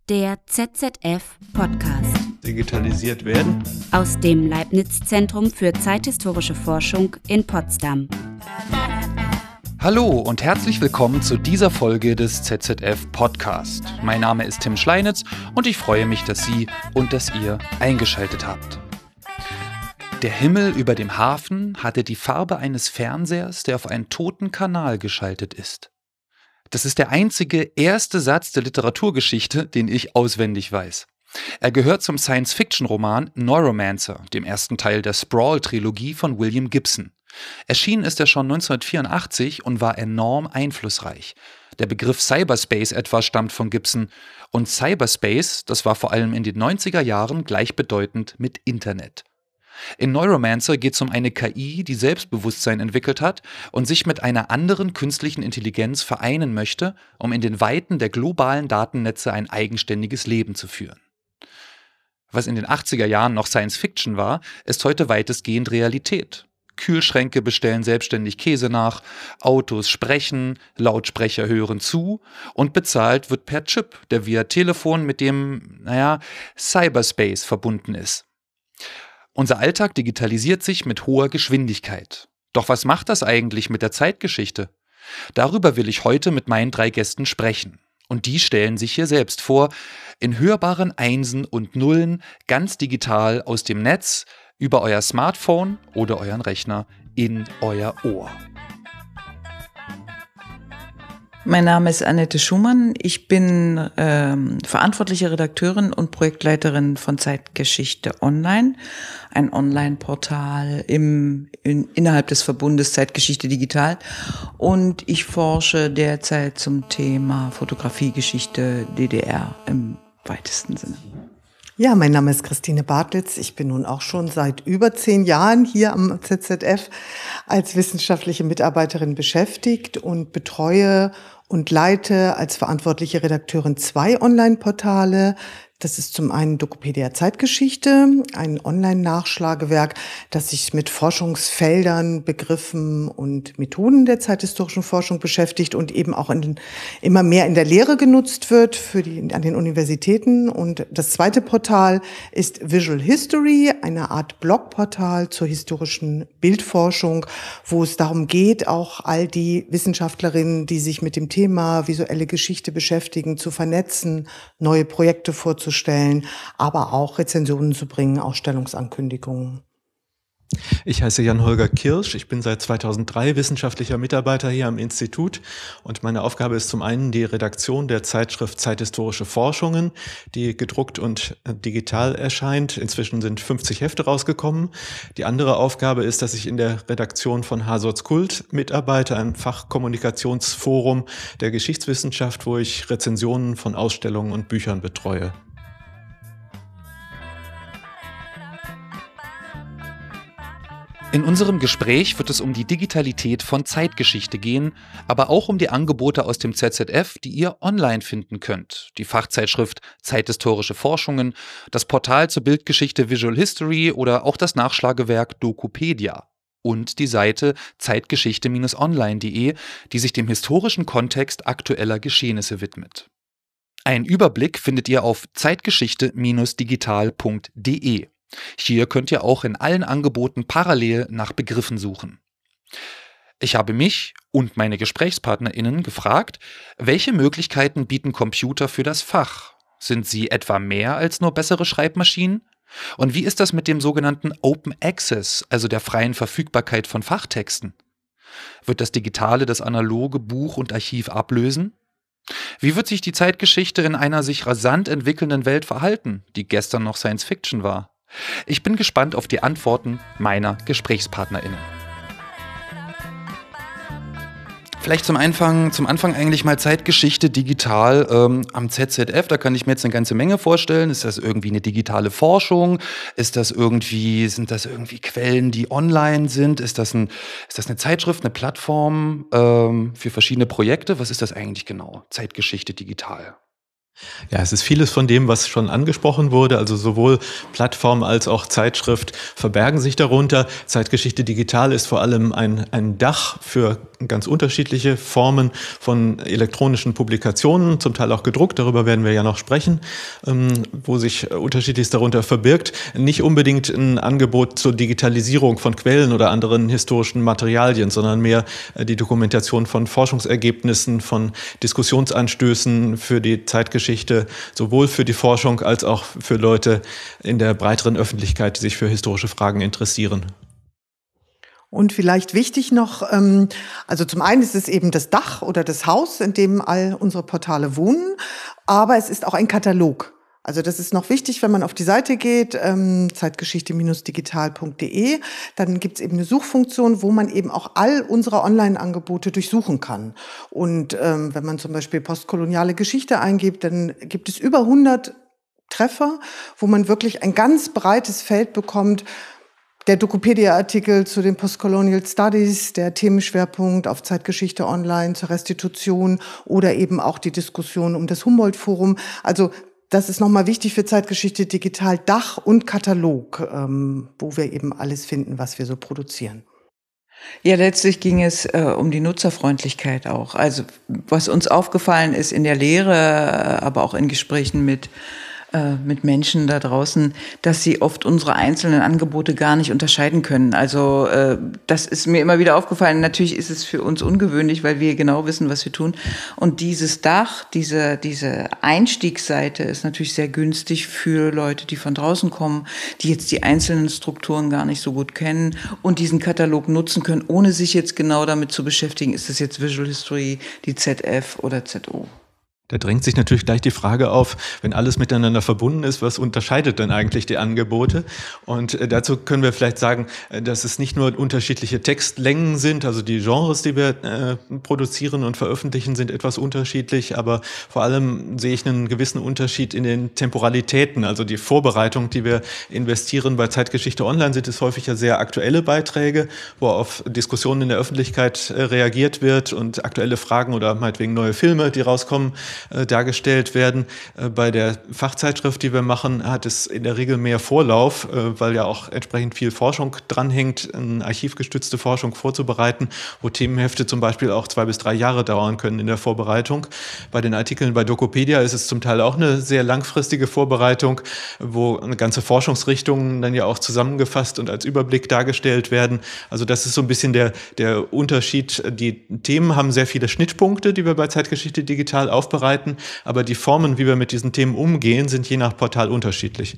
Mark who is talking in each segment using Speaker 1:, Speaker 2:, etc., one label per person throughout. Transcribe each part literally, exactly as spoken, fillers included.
Speaker 1: Der Z Z F-Podcast.
Speaker 2: Digitalisiert werden.
Speaker 1: Aus dem Leibniz-Zentrum für zeithistorische Forschung in Potsdam.
Speaker 3: Hallo und herzlich willkommen zu dieser Folge des Z Z F-Podcast. Mein Name ist Tim Schleinitz und ich freue mich, dass Sie und dass ihr eingeschaltet habt. Der Himmel über dem Hafen hatte die Farbe eines Fernsehers, der auf einen toten Kanal geschaltet ist. Das ist der einzige erste Satz der Literaturgeschichte, den ich auswendig weiß. Er gehört zum Science-Fiction-Roman Neuromancer, dem ersten Teil der Sprawl-Trilogie von William Gibson. Erschienen ist er schon neunzehnhundertvierundachtzig und war enorm einflussreich. Der Begriff Cyberspace etwa stammt von Gibson und Cyberspace, das war vor allem in den neunziger Jahren gleichbedeutend mit Internet. In Neuromancer geht es um eine K I, die Selbstbewusstsein entwickelt hat und sich mit einer anderen künstlichen Intelligenz vereinen möchte, um in den Weiten der globalen Datennetze ein eigenständiges Leben zu führen. Was in den achtziger Jahren noch Science Fiction war, ist heute weitestgehend Realität. Kühlschränke bestellen selbstständig Käse nach, Autos sprechen, Lautsprecher hören zu und bezahlt wird per Chip, der via Telefon mit dem, naja, Cyberspace verbunden ist. Unser Alltag digitalisiert sich mit hoher Geschwindigkeit. Doch was macht das eigentlich mit der Zeitgeschichte? Darüber will ich heute mit meinen drei Gästen sprechen. Und die stellen sich hier selbst vor, in hörbaren Einsen und Nullen, ganz digital aus dem Netz, über euer Smartphone oder euren Rechner in euer Ohr.
Speaker 4: Mein Name ist Annette Schumann. Ich bin ähm, verantwortliche Redakteurin und Projektleiterin von Zeitgeschichte Online, ein Online-Portal im, in, innerhalb des Verbundes Zeitgeschichte Digital. Und ich forsche derzeit zum Thema Fotografiegeschichte D D R im weitesten Sinne.
Speaker 5: Ja, mein Name ist Christine Bartlitz. Ich bin nun auch schon seit über zehn Jahren hier am Z Z F als wissenschaftliche Mitarbeiterin beschäftigt und betreue und leite als verantwortliche Redakteurin zwei Online-Portale. Das ist zum einen Dokopedia Zeitgeschichte, ein Online-Nachschlagewerk, das sich mit Forschungsfeldern, Begriffen und Methoden der zeithistorischen Forschung beschäftigt und eben auch in den, immer mehr in der Lehre genutzt wird für die, an den Universitäten. Und das zweite Portal ist Visual History, eine Art Blogportal zur historischen Bildforschung, wo es darum geht, auch all die Wissenschaftlerinnen, die sich mit dem Thema visuelle Geschichte beschäftigen, zu vernetzen, neue Projekte vorzustellen. Stellen, aber auch Rezensionen zu bringen, Ausstellungsankündigungen.
Speaker 2: Ich heiße Jan-Holger Kirsch, ich bin seit zweitausenddrei wissenschaftlicher Mitarbeiter hier am Institut und meine Aufgabe ist zum einen die Redaktion der Zeitschrift Zeithistorische Forschungen, die gedruckt und digital erscheint. Inzwischen sind fünfzig Hefte rausgekommen. Die andere Aufgabe ist, dass ich in der Redaktion von Hasots Kult mitarbeite, einem Fachkommunikationsforum der Geschichtswissenschaft, wo ich Rezensionen von Ausstellungen und Büchern betreue.
Speaker 3: In unserem Gespräch wird es um die Digitalität von Zeitgeschichte gehen, aber auch um die Angebote aus dem Z Z F, die ihr online finden könnt. Die Fachzeitschrift Zeithistorische Forschungen, das Portal zur Bildgeschichte Visual History oder auch das Nachschlagewerk Dokopedia. Und die Seite zeitgeschichte online punkt de, die sich dem historischen Kontext aktueller Geschehnisse widmet. Einen Überblick findet ihr auf zeitgeschichte digital punkt de. Hier könnt ihr auch in allen Angeboten parallel nach Begriffen suchen. Ich habe mich und meine GesprächspartnerInnen gefragt, welche Möglichkeiten bieten Computer für das Fach? Sind sie etwa mehr als nur bessere Schreibmaschinen? Und wie ist das mit dem sogenannten Open Access, also der freien Verfügbarkeit von Fachtexten? Wird das Digitale das analoge Buch und Archiv ablösen? Wie wird sich die Zeitgeschichte in einer sich rasant entwickelnden Welt verhalten, die gestern noch Science Fiction war? Ich bin gespannt auf die Antworten meiner GesprächspartnerInnen. Vielleicht zum Anfang, zum Anfang eigentlich mal Zeitgeschichte digital ähm, am Z Z F. Da kann ich mir jetzt eine ganze Menge vorstellen. Ist das irgendwie eine digitale Forschung? Ist das irgendwie, sind das irgendwie Quellen, die online sind? Ist das, ein, ist das eine Zeitschrift, eine Plattform ähm, für verschiedene Projekte? Was ist das eigentlich genau? Zeitgeschichte digital.
Speaker 2: Ja, es ist vieles von dem, was schon angesprochen wurde. Also sowohl Plattform als auch Zeitschrift verbergen sich darunter. Zeitgeschichte Digital ist vor allem ein, ein Dach für ganz unterschiedliche Formen von elektronischen Publikationen, zum Teil auch gedruckt. Darüber werden wir ja noch sprechen, ähm, wo sich unterschiedliches darunter verbirgt. Nicht unbedingt ein Angebot zur Digitalisierung von Quellen oder anderen historischen Materialien, sondern mehr äh, die Dokumentation von Forschungsergebnissen, von Diskussionsanstößen für die Zeitgeschichte, sowohl für die Forschung als auch für Leute in der breiteren Öffentlichkeit, die sich für historische Fragen interessieren.
Speaker 5: Und vielleicht wichtig noch, also zum einen ist es eben das Dach oder das Haus, in dem all unsere Portale wohnen, aber es ist auch ein Katalog. Also das ist noch wichtig, wenn man auf die Seite geht, ähm, zeitgeschichte digital punkt de, dann gibt's eben eine Suchfunktion, wo man eben auch all unsere Online-Angebote durchsuchen kann. Und ähm, wenn man zum Beispiel postkoloniale Geschichte eingibt, dann gibt es über hundert Treffer, wo man wirklich ein ganz breites Feld bekommt. Der Dokopedia-Artikel zu den Postcolonial Studies, der Themenschwerpunkt auf Zeitgeschichte Online zur Restitution oder eben auch die Diskussion um das Humboldt-Forum. Also das ist nochmal wichtig für Zeitgeschichte Digital, Dach und Katalog, ähm, wo wir eben alles finden, was wir so produzieren.
Speaker 4: Ja, letztlich ging es äh, um die Nutzerfreundlichkeit auch. Also was uns aufgefallen ist in der Lehre, aber auch in Gesprächen mit mit Menschen da draußen, dass sie oft unsere einzelnen Angebote gar nicht unterscheiden können. Also äh, das ist mir immer wieder aufgefallen. Natürlich ist es für uns ungewöhnlich, weil wir genau wissen, was wir tun. Und dieses Dach, diese diese Einstiegsseite ist natürlich sehr günstig für Leute, die von draußen kommen, die jetzt die einzelnen Strukturen gar nicht so gut kennen und diesen Katalog nutzen können, ohne sich jetzt genau damit zu beschäftigen, ist es jetzt Visual History, die Z F oder Z O.
Speaker 2: Da drängt sich natürlich gleich die Frage auf, wenn alles miteinander verbunden ist, was unterscheidet denn eigentlich die Angebote? Und dazu können wir vielleicht sagen, dass es nicht nur unterschiedliche Textlängen sind, also die Genres, die wir äh, produzieren und veröffentlichen, sind etwas unterschiedlich, aber vor allem sehe ich einen gewissen Unterschied in den Temporalitäten, also die Vorbereitung, die wir investieren. Bei Zeitgeschichte Online sind es häufig ja sehr aktuelle Beiträge, wo auf Diskussionen in der Öffentlichkeit äh, reagiert wird und aktuelle Fragen oder meinetwegen neue Filme, die rauskommen, dargestellt werden. Bei der Fachzeitschrift, die wir machen, hat es in der Regel mehr Vorlauf, weil ja auch entsprechend viel Forschung dranhängt, eine archivgestützte Forschung vorzubereiten, wo Themenhefte zum Beispiel auch zwei bis drei Jahre dauern können in der Vorbereitung. Bei den Artikeln bei Dokopedia ist es zum Teil auch eine sehr langfristige Vorbereitung, wo eine ganze Forschungsrichtungen dann ja auch zusammengefasst und als Überblick dargestellt werden. Also das ist so ein bisschen der, der Unterschied. Die Themen haben sehr viele Schnittpunkte, die wir bei Zeitgeschichte Digital aufbereiten, aber die Formen, wie wir mit diesen Themen umgehen, sind je nach Portal unterschiedlich.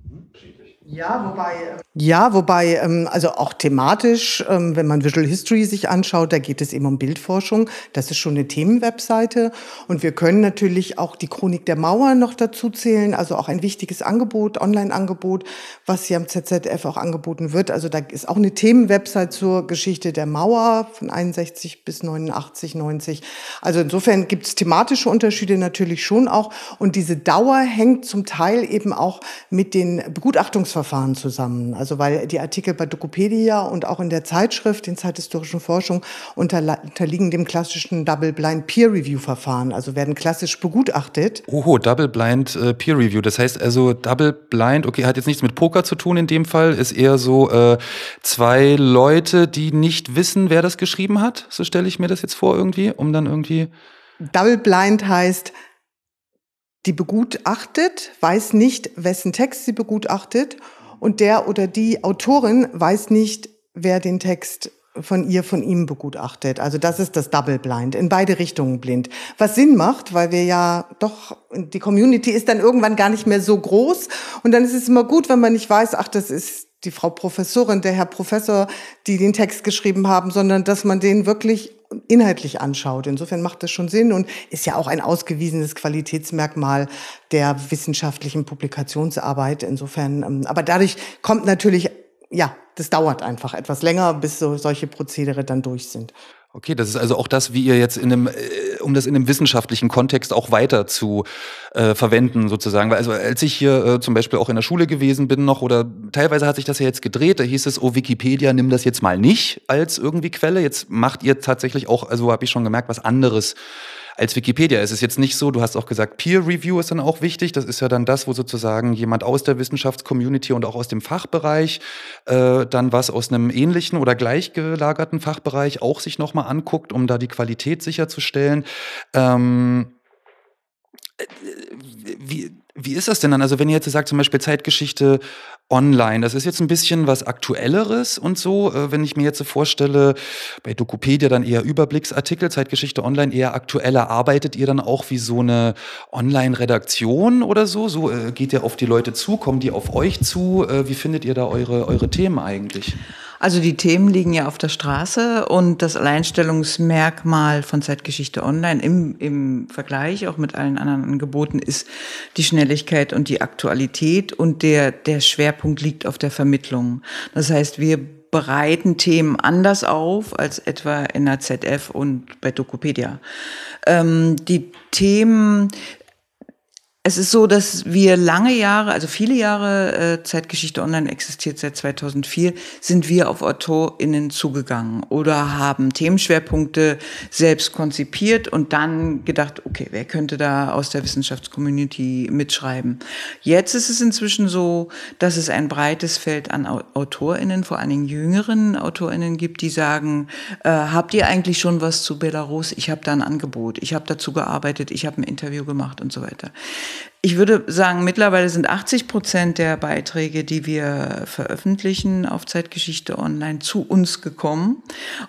Speaker 5: Ja, wobei, ja, wobei, also auch thematisch, wenn man Visual History sich anschaut, da geht es eben um Bildforschung. Das ist schon eine Themenwebseite. Und wir können natürlich auch die Chronik der Mauer noch dazu zählen. Also auch ein wichtiges Angebot, Online-Angebot, was hier am Z Z F auch angeboten wird. Also da ist auch eine Themenwebsite zur Geschichte der Mauer von einundsechzig bis neunundachtzig, neunzig. Also insofern gibt es thematische Unterschiede natürlich schon auch. Und diese Dauer hängt zum Teil eben auch mit den Begutachtungsverfahren zusammen. Also weil die Artikel bei Dokopedia und auch in der Zeitschrift, den zeithistorischen Forschung, unterliegen dem klassischen Double-Blind Peer-Review-Verfahren, also werden klassisch begutachtet.
Speaker 3: Oho, Double-Blind äh, Peer-Review. Das heißt also Double-Blind, okay, hat jetzt nichts mit Poker zu tun in dem Fall, ist eher so äh, zwei Leute, die nicht wissen, wer das geschrieben hat. So stelle ich mir das jetzt vor irgendwie, um dann irgendwie...
Speaker 5: Double-Blind heißt, die begutachtet, weiß nicht, wessen Text sie begutachtet und der oder die Autorin weiß nicht, wer den Text von ihr, von ihm begutachtet. Also das ist das Double Blind, in beide Richtungen blind. Was Sinn macht, weil wir ja doch, die Community ist dann irgendwann gar nicht mehr so groß und dann ist es immer gut, wenn man nicht weiß, ach, das ist die Frau Professorin, der Herr Professor, die den Text geschrieben haben, sondern dass man den wirklich inhaltlich anschaut. Insofern macht das schon Sinn und ist ja auch ein ausgewiesenes Qualitätsmerkmal der wissenschaftlichen Publikationsarbeit. Insofern, aber dadurch kommt natürlich, ja, das dauert einfach etwas länger, bis so solche Prozedere dann durch sind.
Speaker 3: Okay, das ist also auch das, wie ihr jetzt in einem, äh, um das in einem wissenschaftlichen Kontext auch weiter zu äh, verwenden sozusagen. Weil also als ich hier äh, zum Beispiel auch in der Schule gewesen bin noch oder teilweise hat sich das ja jetzt gedreht, da hieß es, oh Wikipedia, nimm das jetzt mal nicht als irgendwie Quelle. Jetzt macht ihr tatsächlich auch, also habe ich schon gemerkt, was anderes als Wikipedia ist es jetzt nicht so, du hast auch gesagt, Peer Review ist dann auch wichtig. Das ist ja dann das, wo sozusagen jemand aus der Wissenschaftscommunity und auch aus dem Fachbereich äh, dann was aus einem ähnlichen oder gleichgelagerten Fachbereich auch sich nochmal anguckt, um da die Qualität sicherzustellen. Ähm, wie, wie ist das denn dann? Also wenn ihr jetzt sagt, zum Beispiel Zeitgeschichte online, das ist jetzt ein bisschen was Aktuelleres und so. Wenn ich mir jetzt so vorstelle, bei Dokopedia dann eher Überblicksartikel, Zeitgeschichte online eher aktueller. Arbeitet ihr dann auch wie so eine Online-Redaktion oder so? So äh, geht ihr auf die Leute zu? Kommen die auf euch zu? Äh, wie findet ihr da eure, eure Themen eigentlich?
Speaker 4: Also die Themen liegen ja auf der Straße und das Alleinstellungsmerkmal von Zeitgeschichte online im, im Vergleich auch mit allen anderen Angeboten ist die Schnelligkeit und die Aktualität und der, der Schwerpunkt liegt auf der Vermittlung. Das heißt, wir bereiten Themen anders auf als etwa in der Z F und bei Dokopedia. Ähm, die Themen Es ist so, dass wir lange Jahre, also viele Jahre, äh, Zeitgeschichte Online existiert seit zweitausendvier, sind wir auf AutorInnen zugegangen oder haben Themenschwerpunkte selbst konzipiert und dann gedacht, okay, wer könnte da aus der Wissenschaftscommunity mitschreiben? Jetzt ist es inzwischen so, dass es ein breites Feld an AutorInnen, vor allen Dingen jüngeren AutorInnen gibt, die sagen, äh, habt ihr eigentlich schon was zu Belarus? Ich habe da ein Angebot, ich habe dazu gearbeitet, ich habe ein Interview gemacht und so weiter. Ich würde sagen, mittlerweile sind achtzig Prozent der Beiträge, die wir veröffentlichen auf Zeitgeschichte Online, zu uns gekommen.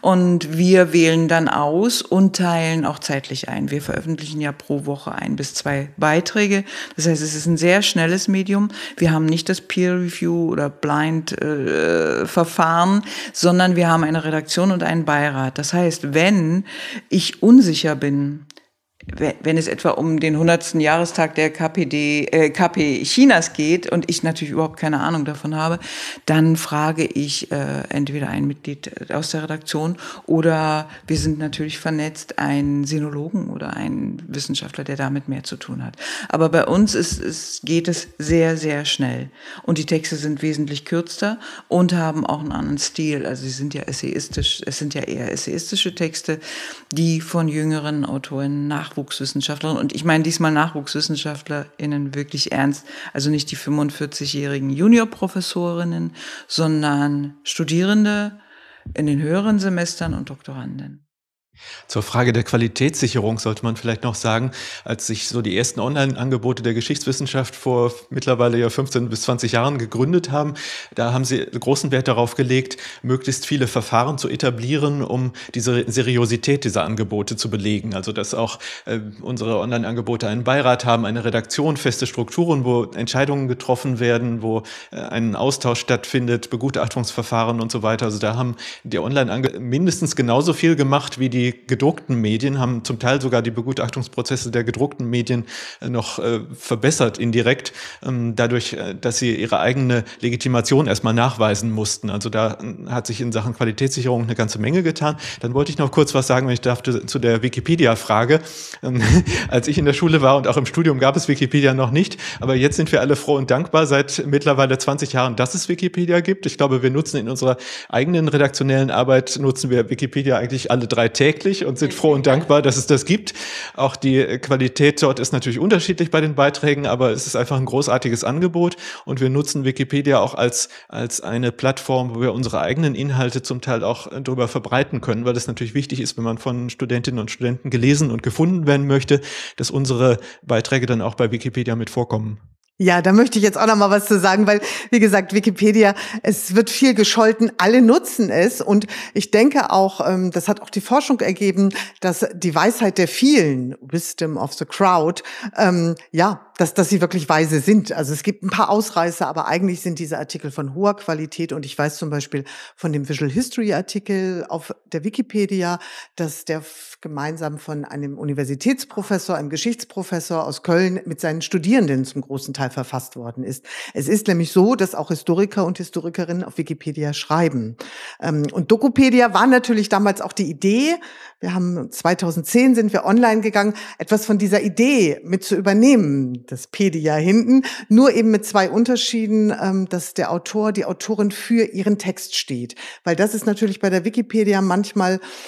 Speaker 4: Und wir wählen dann aus und teilen auch zeitlich ein. Wir veröffentlichen ja pro Woche ein bis zwei Beiträge. Das heißt, es ist ein sehr schnelles Medium. Wir haben nicht das Peer Review oder Blind-Verfahren, äh, sondern wir haben eine Redaktion und einen Beirat. Das heißt, wenn ich unsicher bin, wenn es etwa um den hundertsten Jahrestag der K P D, äh, K P Chinas geht und ich natürlich überhaupt keine Ahnung davon habe, dann frage ich äh, entweder ein Mitglied aus der Redaktion oder wir sind natürlich vernetzt, einen Sinologen oder einen Wissenschaftler, der damit mehr zu tun hat. Aber bei uns ist, ist, geht es sehr, sehr schnell. Und die Texte sind wesentlich kürzer und haben auch einen anderen Stil. Also sie sind ja essayistisch, es sind ja eher essayistische Texte, die von jüngeren Autoren nach Nachwuchswissenschaftler, und ich meine diesmal NachwuchswissenschaftlerInnen wirklich ernst, also nicht die fünfundvierzigjährigen Juniorprofessorinnen, sondern Studierende in den höheren Semestern und Doktoranden.
Speaker 2: Zur Frage der Qualitätssicherung sollte man vielleicht noch sagen, als sich so die ersten Online-Angebote der Geschichtswissenschaft vor mittlerweile ja fünfzehn bis zwanzig Jahren gegründet haben, da haben sie großen Wert darauf gelegt, möglichst viele Verfahren zu etablieren, um diese Seriosität dieser Angebote zu belegen. Also dass auch äh, unsere Online-Angebote einen Beirat haben, eine Redaktion, feste Strukturen, wo Entscheidungen getroffen werden, wo äh, ein Austausch stattfindet, Begutachtungsverfahren und so weiter. Also da haben die Online-Angebote mindestens genauso viel gemacht wie die gedruckten Medien, haben zum Teil sogar die Begutachtungsprozesse der gedruckten Medien noch äh, verbessert indirekt, ähm, dadurch, äh, dass sie ihre eigene Legitimation erstmal nachweisen mussten. Also da äh, hat sich in Sachen Qualitätssicherung eine ganze Menge getan. Dann wollte ich noch kurz was sagen, wenn ich darf, zu der Wikipedia-Frage. Ähm, als ich in der Schule war und auch im Studium gab es Wikipedia noch nicht, aber jetzt sind wir alle froh und dankbar seit mittlerweile zwanzig Jahren, dass es Wikipedia gibt. Ich glaube, wir nutzen in unserer eigenen redaktionellen Arbeit, nutzen wir Wikipedia eigentlich alle drei täglich und sind froh und dankbar, dass es das gibt. Auch die Qualität dort ist natürlich unterschiedlich bei den Beiträgen, aber es ist einfach ein großartiges Angebot und wir nutzen Wikipedia auch als, als eine Plattform, wo wir unsere eigenen Inhalte zum Teil auch darüber verbreiten können, weil es natürlich wichtig ist, wenn man von Studentinnen und Studenten gelesen und gefunden werden möchte, dass unsere Beiträge dann auch bei Wikipedia mit vorkommen.
Speaker 5: Ja, da möchte ich jetzt auch noch mal was zu sagen, weil, wie gesagt, Wikipedia, es wird viel gescholten, alle nutzen es und ich denke auch, das hat auch die Forschung ergeben, dass die Weisheit der vielen, Wisdom of the Crowd, ähm, ja, dass, dass sie wirklich weise sind. Also es gibt ein paar Ausreißer, aber eigentlich sind diese Artikel von hoher Qualität und ich weiß zum Beispiel von dem Visual History Artikel auf der Wikipedia, dass der gemeinsam von einem Universitätsprofessor, einem Geschichtsprofessor aus Köln mit seinen Studierenden zum großen Teil verfasst worden ist. Es ist nämlich so, dass auch Historiker und Historikerinnen auf Wikipedia schreiben. Und Dokopedia war natürlich damals auch die Idee, wir haben zweitausendzehn sind wir online gegangen, etwas von dieser Idee mit zu übernehmen, das Pedia hinten, nur eben mit zwei Unterschieden, dass der Autor, die Autorin für ihren Text steht. Weil das ist natürlich bei der Wikipedia manchmal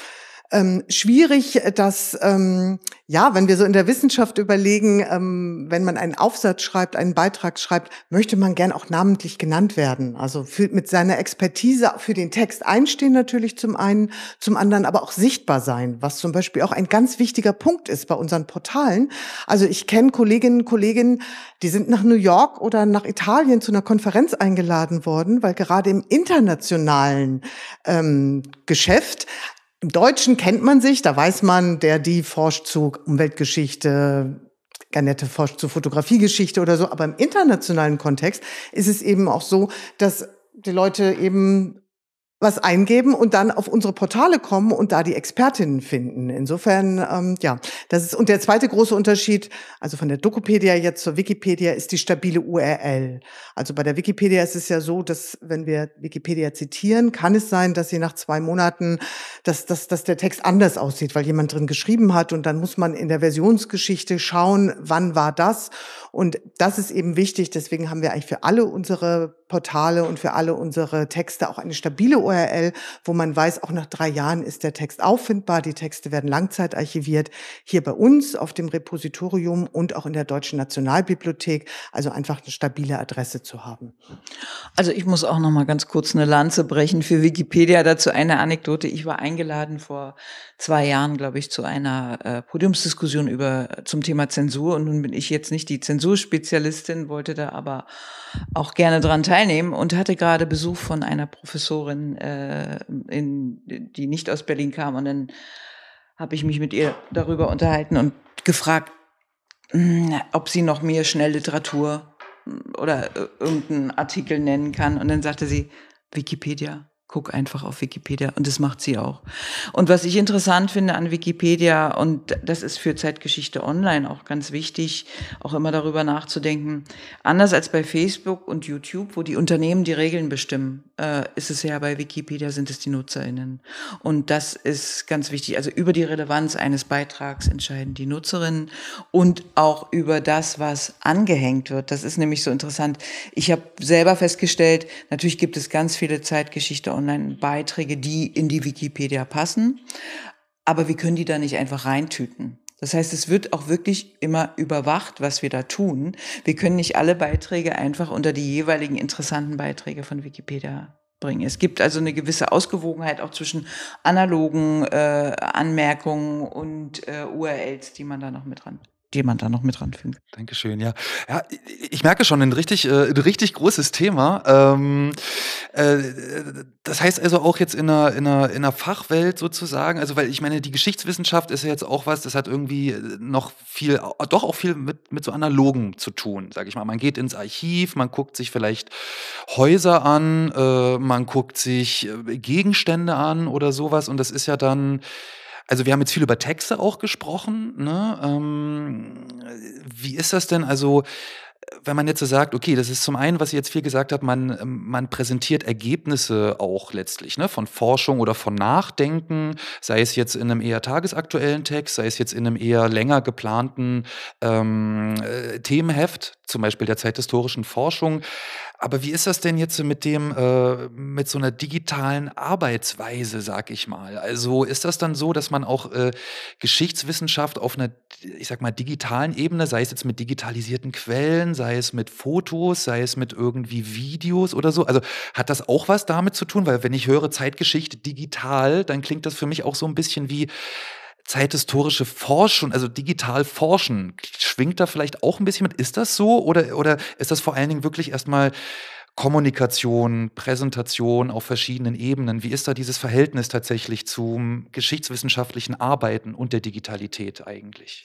Speaker 5: ähm, schwierig, dass, ähm, ja, wenn wir so in der Wissenschaft überlegen, ähm, wenn man einen Aufsatz schreibt, einen Beitrag schreibt, möchte man gern auch namentlich genannt werden. Also für, mit seiner Expertise für den Text einstehen natürlich zum einen, zum anderen aber auch sichtbar sein, was zum Beispiel auch ein ganz wichtiger Punkt ist bei unseren Portalen. Also ich kenne Kolleginnen und Kollegen, die sind nach New York oder nach Italien zu einer Konferenz eingeladen worden, weil gerade im internationalen ähm, Geschäft, im Deutschen kennt man sich, da weiß man, der, die forscht zu Umweltgeschichte, Ganette forscht zu Fotografiegeschichte oder so, aber im internationalen Kontext ist es eben auch so, dass die Leute eben was eingeben und dann auf unsere Portale kommen und da die Expertinnen finden. Insofern, ähm, ja, das ist, und der zweite große Unterschied, also von der Dokopedia jetzt zur Wikipedia, ist die stabile U R L. Also bei der Wikipedia ist es ja so, dass wenn wir Wikipedia zitieren, kann es sein, dass sie nach zwei Monaten, dass, dass, dass der Text anders aussieht, weil jemand drin geschrieben hat und dann muss man in der Versionsgeschichte schauen, wann war das. Und das ist eben wichtig, deswegen haben wir eigentlich für alle unsere Portale und für alle unsere Texte auch eine stabile U R L, wo man weiß, auch nach drei Jahren ist der Text auffindbar. Die Texte werden langzeitarchiviert hier bei uns auf dem Repositorium und auch in der Deutschen Nationalbibliothek, also einfach eine stabile Adresse zu haben.
Speaker 4: Also ich muss auch noch mal ganz kurz eine Lanze brechen für Wikipedia. Dazu eine Anekdote. Ich war eingeladen vor zwei Jahren, glaube ich, zu einer äh, Podiumsdiskussion über zum Thema Zensur. Und nun bin ich jetzt nicht die Zensurspezialistin, wollte da aber auch gerne dran teilnehmen und hatte gerade Besuch von einer Professorin, äh, in, die nicht aus Berlin kam. Und dann habe ich mich mit ihr darüber unterhalten und gefragt, mh, ob sie noch mehr Schnellliteratur oder irgendeinen Artikel nennen kann. Und dann sagte sie, Wikipedia. Guck einfach auf Wikipedia. Und das macht sie auch. Und was ich interessant finde an Wikipedia, und das ist für Zeitgeschichte Online auch ganz wichtig, auch immer darüber nachzudenken, anders als bei Facebook und YouTube, wo die Unternehmen die Regeln bestimmen, äh, ist es ja bei Wikipedia, sind es die NutzerInnen. Und das ist ganz wichtig. Also über die Relevanz eines Beitrags entscheiden die Nutzerinnen und auch über das, was angehängt wird. Das ist nämlich so interessant. Ich habe selber festgestellt, natürlich gibt es ganz viele Zeitgeschichte Online-Beiträge, die in die Wikipedia passen, aber wir können die da nicht einfach reintüten. Das heißt, es wird auch wirklich immer überwacht, was wir da tun. Wir können nicht alle Beiträge einfach unter die jeweiligen interessanten Beiträge von Wikipedia bringen. Es gibt also eine gewisse Ausgewogenheit auch zwischen analogen äh, Anmerkungen und äh, U R Ls, die man da noch mit dran die man da noch mit ranfügen.
Speaker 3: Dankeschön, ja. Ja, ich merke schon, ein richtig, äh, ein richtig großes Thema. Ähm, äh, das heißt also auch jetzt in einer, in einer, in einer Fachwelt sozusagen, also weil ich meine, die Geschichtswissenschaft ist ja jetzt auch was, das hat irgendwie noch viel, doch auch viel mit, mit so Analogen zu tun, sage ich mal. Man geht ins Archiv, man guckt sich vielleicht Häuser an, äh, man guckt sich Gegenstände an oder sowas und das ist ja dann. Also wir haben jetzt viel über Texte auch gesprochen. Ne? Ähm, wie ist das denn? Also wenn man jetzt so sagt, okay, das ist zum einen, was ich jetzt viel gesagt habe, man, man präsentiert Ergebnisse auch letztlich, ne, von Forschung oder von Nachdenken, sei es jetzt in einem eher tagesaktuellen Text, sei es jetzt in einem eher länger geplanten ähm, äh, Themenheft, zum Beispiel der zeithistorischen Forschung. Aber wie ist das denn jetzt mit dem, äh, mit so einer digitalen Arbeitsweise, sag ich mal? Also ist das dann so, dass man auch äh, Geschichtswissenschaft auf einer, ich sag mal, digitalen Ebene, sei es jetzt mit digitalisierten Quellen, sei es mit Fotos, sei es mit irgendwie Videos oder so, also hat das auch was damit zu tun? Weil wenn ich höre Zeitgeschichte digital, dann klingt das für mich auch so ein bisschen wie zeithistorische Forschung, also digital forschen, schwingt da vielleicht auch ein bisschen mit? Ist das so oder, oder ist das vor allen Dingen wirklich erstmal Kommunikation, Präsentation auf verschiedenen Ebenen? Wie ist da dieses Verhältnis tatsächlich zum geschichtswissenschaftlichen Arbeiten und der Digitalität eigentlich?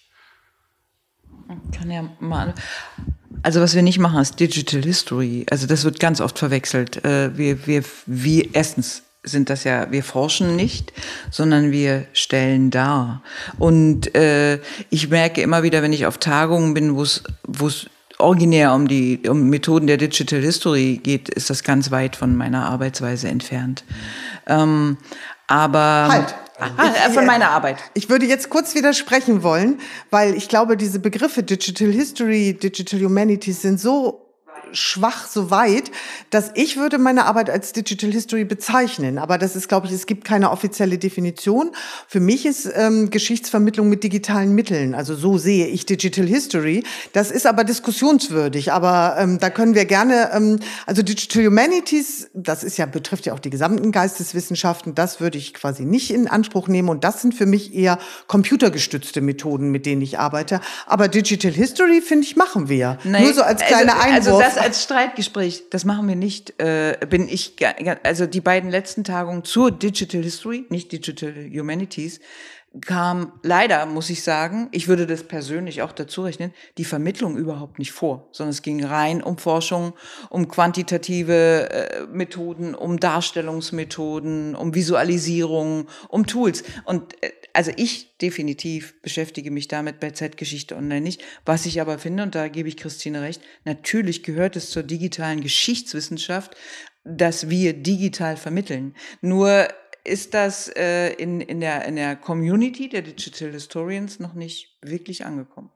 Speaker 4: Kann ja mal. Also was wir nicht machen, ist Digital History. Also das wird ganz oft verwechselt. Wir, wir, wir erstens sind das ja, wir forschen nicht, sondern wir stellen dar. Und äh, ich merke immer wieder, wenn ich auf Tagungen bin, wo es wo es originär um die um Methoden der Digital History geht, ist das ganz weit von meiner Arbeitsweise entfernt. Ähm, aber
Speaker 5: halt.
Speaker 4: Ah, von meiner Arbeit.
Speaker 5: Ich würde jetzt kurz widersprechen wollen, weil ich glaube, diese Begriffe Digital History, Digital Humanities sind so schwach so weit, dass ich würde meine Arbeit als Digital History bezeichnen. Aber das ist, glaube ich, es gibt keine offizielle Definition. Für mich ist ähm, Geschichtsvermittlung mit digitalen Mitteln. Also so sehe ich Digital History. Das ist aber diskussionswürdig. Aber ähm, da können wir gerne, ähm, also Digital Humanities, das ist ja, betrifft ja auch die gesamten Geisteswissenschaften, das würde ich quasi nicht in Anspruch nehmen. Und das sind für mich eher computergestützte Methoden, mit denen ich arbeite. Aber Digital History, finde ich, machen wir.
Speaker 4: Nein,
Speaker 5: Nur so als kleiner
Speaker 4: also,
Speaker 5: Einwurf.
Speaker 4: Also das als Streitgespräch, das machen wir nicht. Äh, bin ich, also die beiden letzten Tagungen zur Digital History, nicht Digital Humanities, kam leider, muss ich sagen, ich würde das persönlich auch dazu rechnen, die Vermittlung überhaupt nicht vor, sondern es ging rein um Forschung, um quantitative äh, Methoden, um Darstellungsmethoden, um Visualisierung, um Tools. Und äh, also ich definitiv beschäftige mich damit bei Zeitgeschichte Online nicht. Was ich aber finde, und da gebe ich Christine recht, natürlich gehört es zur digitalen Geschichtswissenschaft, dass wir digital vermitteln. Nur ist das äh, in, in, der, in der Community der Digital Historians noch nicht wirklich angekommen.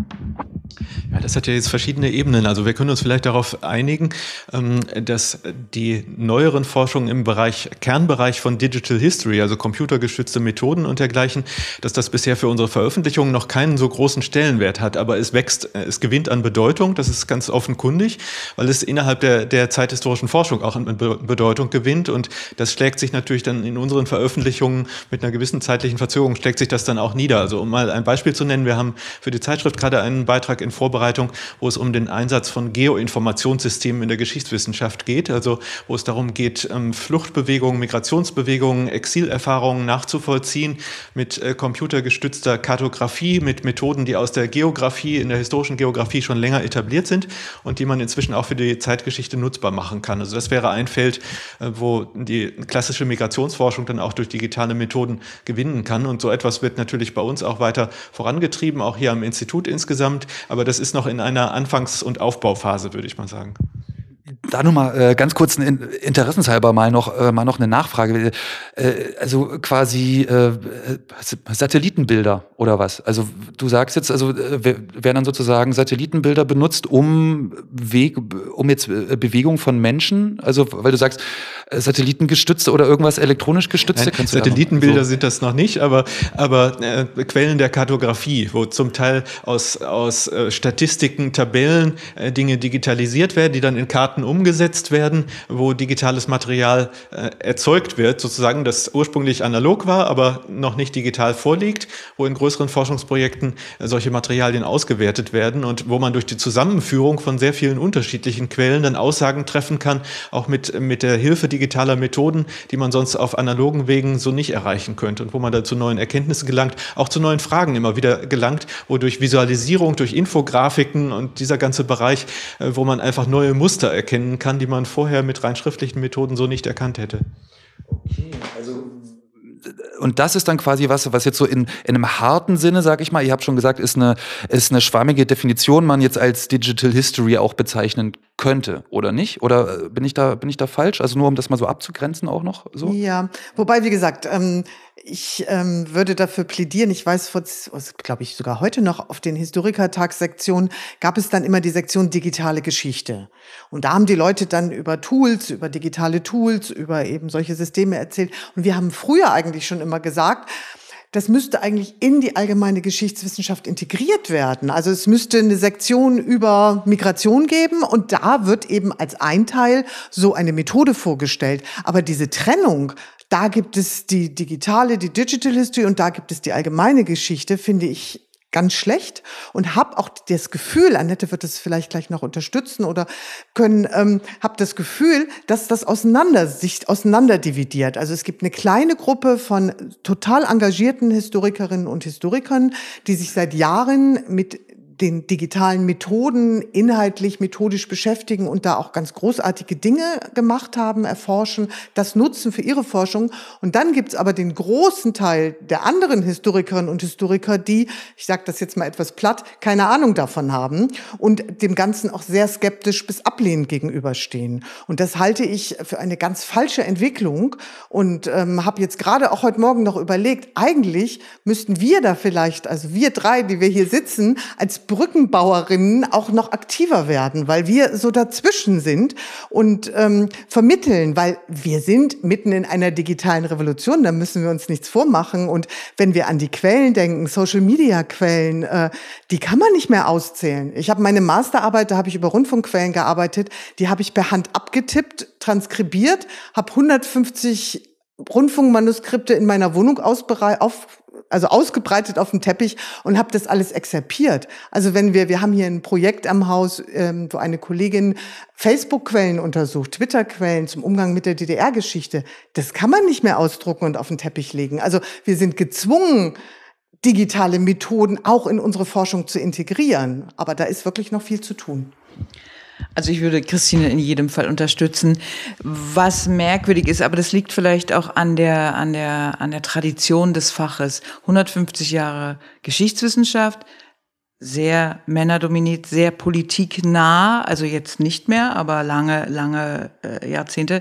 Speaker 2: Ja, das hat ja jetzt verschiedene Ebenen. Also wir können uns vielleicht darauf einigen, dass die neueren Forschungen im Bereich, Kernbereich von Digital History, also computergestützte Methoden und dergleichen, dass das bisher für unsere Veröffentlichungen noch keinen so großen Stellenwert hat. Aber es wächst, es gewinnt an Bedeutung, das ist ganz offenkundig, weil es innerhalb der, der zeithistorischen Forschung auch an Bedeutung gewinnt. Und das schlägt sich natürlich dann in unseren Veröffentlichungen mit einer gewissen zeitlichen Verzögerung, schlägt sich das dann auch nieder. Also um mal ein Beispiel zu nennen, wir haben für die Zeitschrift gerade einen Beitrag in Vorbereitung, wo es um den Einsatz von Geoinformationssystemen in der Geschichtswissenschaft geht, also wo es darum geht, Fluchtbewegungen, Migrationsbewegungen, Exilerfahrungen nachzuvollziehen mit computergestützter Kartografie, mit Methoden, die aus der Geografie, in der historischen Geografie schon länger etabliert sind und die man inzwischen auch für die Zeitgeschichte nutzbar machen kann. Also das wäre ein Feld, wo die klassische Migrationsforschung dann auch durch digitale Methoden gewinnen kann. Und so etwas wird natürlich bei uns auch weiter vorangetrieben, auch hier am Institut insgesamt. Aber das ist noch in einer Anfangs- und Aufbauphase, würde ich mal sagen.
Speaker 3: Da nur mal äh, ganz kurz ein interessenshalber mal noch äh, mal noch eine Nachfrage. Äh, also quasi äh, Satellitenbilder oder was? Also du sagst jetzt, also äh, werden dann sozusagen Satellitenbilder benutzt, um Weg, um jetzt äh, Bewegung von Menschen, also weil du sagst äh, satellitengestützte oder irgendwas elektronisch gestützte.
Speaker 2: Nein, Satellitenbilder so sind das noch nicht, aber aber äh, Quellen der Kartografie, wo zum Teil aus aus äh, Statistiken, Tabellen äh, Dinge digitalisiert werden, die dann in Karten umgesetzt werden, wo digitales Material äh, erzeugt wird, sozusagen, das ursprünglich analog war, aber noch nicht digital vorliegt, wo in größeren Forschungsprojekten äh, solche Materialien ausgewertet werden und wo man durch die Zusammenführung von sehr vielen unterschiedlichen Quellen dann Aussagen treffen kann, auch mit, mit der Hilfe digitaler Methoden, die man sonst auf analogen Wegen so nicht erreichen könnte und wo man da zu neuen Erkenntnissen gelangt, auch zu neuen Fragen immer wieder gelangt, wo durch Visualisierung, durch Infografiken und dieser ganze Bereich, äh, wo man einfach neue Muster erkennen kann, die man vorher mit rein schriftlichen Methoden so nicht erkannt hätte.
Speaker 3: Okay, also und das ist dann quasi was, was jetzt so in, in einem harten Sinne, sag ich mal, ihr habt schon gesagt, ist eine, ist eine schwammige Definition, man jetzt als Digital History auch bezeichnen könnte, oder nicht? Oder bin ich da, bin ich da falsch? Also nur um das mal so abzugrenzen auch noch so?
Speaker 5: Ja, wobei, wie gesagt, ähm, ich ähm, würde dafür plädieren, ich weiß, vor, glaube ich, sogar heute noch auf den Historikertagssektionen gab es dann immer die Sektion digitale Geschichte. Und da haben die Leute dann über Tools, über digitale Tools, über eben solche Systeme erzählt. Und wir haben früher eigentlich schon immer gesagt, das müsste eigentlich in die allgemeine Geschichtswissenschaft integriert werden. Also es müsste eine Sektion über Migration geben und da wird eben als ein Teil so eine Methode vorgestellt. Aber diese Trennung, da gibt es die digitale, die Digital History und da gibt es die allgemeine Geschichte, finde ich ganz schlecht und habe auch das Gefühl, Annette wird das vielleicht gleich noch unterstützen oder können, ähm, habe das Gefühl, dass das auseinander sich auseinander dividiert. Also es gibt eine kleine Gruppe von total engagierten Historikerinnen und Historikern, die sich seit Jahren mit den digitalen Methoden inhaltlich, methodisch beschäftigen und da auch ganz großartige Dinge gemacht haben, erforschen, das nutzen für ihre Forschung. Und dann gibt's aber den großen Teil der anderen Historikerinnen und Historiker, die, ich sage das jetzt mal etwas platt, keine Ahnung davon haben und dem Ganzen auch sehr skeptisch bis ablehnend gegenüberstehen. Und das halte ich für eine ganz falsche Entwicklung und ähm, habe jetzt gerade auch heute Morgen noch überlegt, eigentlich müssten wir da vielleicht, also wir drei, die wir hier sitzen, als Brückenbauerinnen auch noch aktiver werden, weil wir so dazwischen sind und ähm, vermitteln, weil wir sind mitten in einer digitalen Revolution, da müssen wir uns nichts vormachen. Und wenn wir an die Quellen denken, Social-Media-Quellen, äh, die kann man nicht mehr auszählen. Ich habe meine Masterarbeit, da habe ich über Rundfunkquellen gearbeitet, die habe ich per Hand abgetippt, transkribiert, habe hundertfünfzig Rundfunkmanuskripte in meiner Wohnung ausberei- auf, also ausgebreitet auf dem Teppich und habe das alles exerpiert. Also wenn wir, wir haben hier ein Projekt am Haus, ähm, wo eine Kollegin Facebook-Quellen untersucht, Twitter-Quellen zum Umgang mit der D D R-Geschichte. Das kann man nicht mehr ausdrucken und auf den Teppich legen. Also wir sind gezwungen, digitale Methoden auch in unsere Forschung zu integrieren. Aber da ist wirklich noch viel zu tun.
Speaker 4: Also ich würde Christine in jedem Fall unterstützen. Was merkwürdig ist, aber das liegt vielleicht auch an der, an der, an der Tradition des Faches. hundertfünfzig Jahre Geschichtswissenschaft, sehr männerdominiert, sehr politiknah, also jetzt nicht mehr, aber lange, lange äh, Jahrzehnte,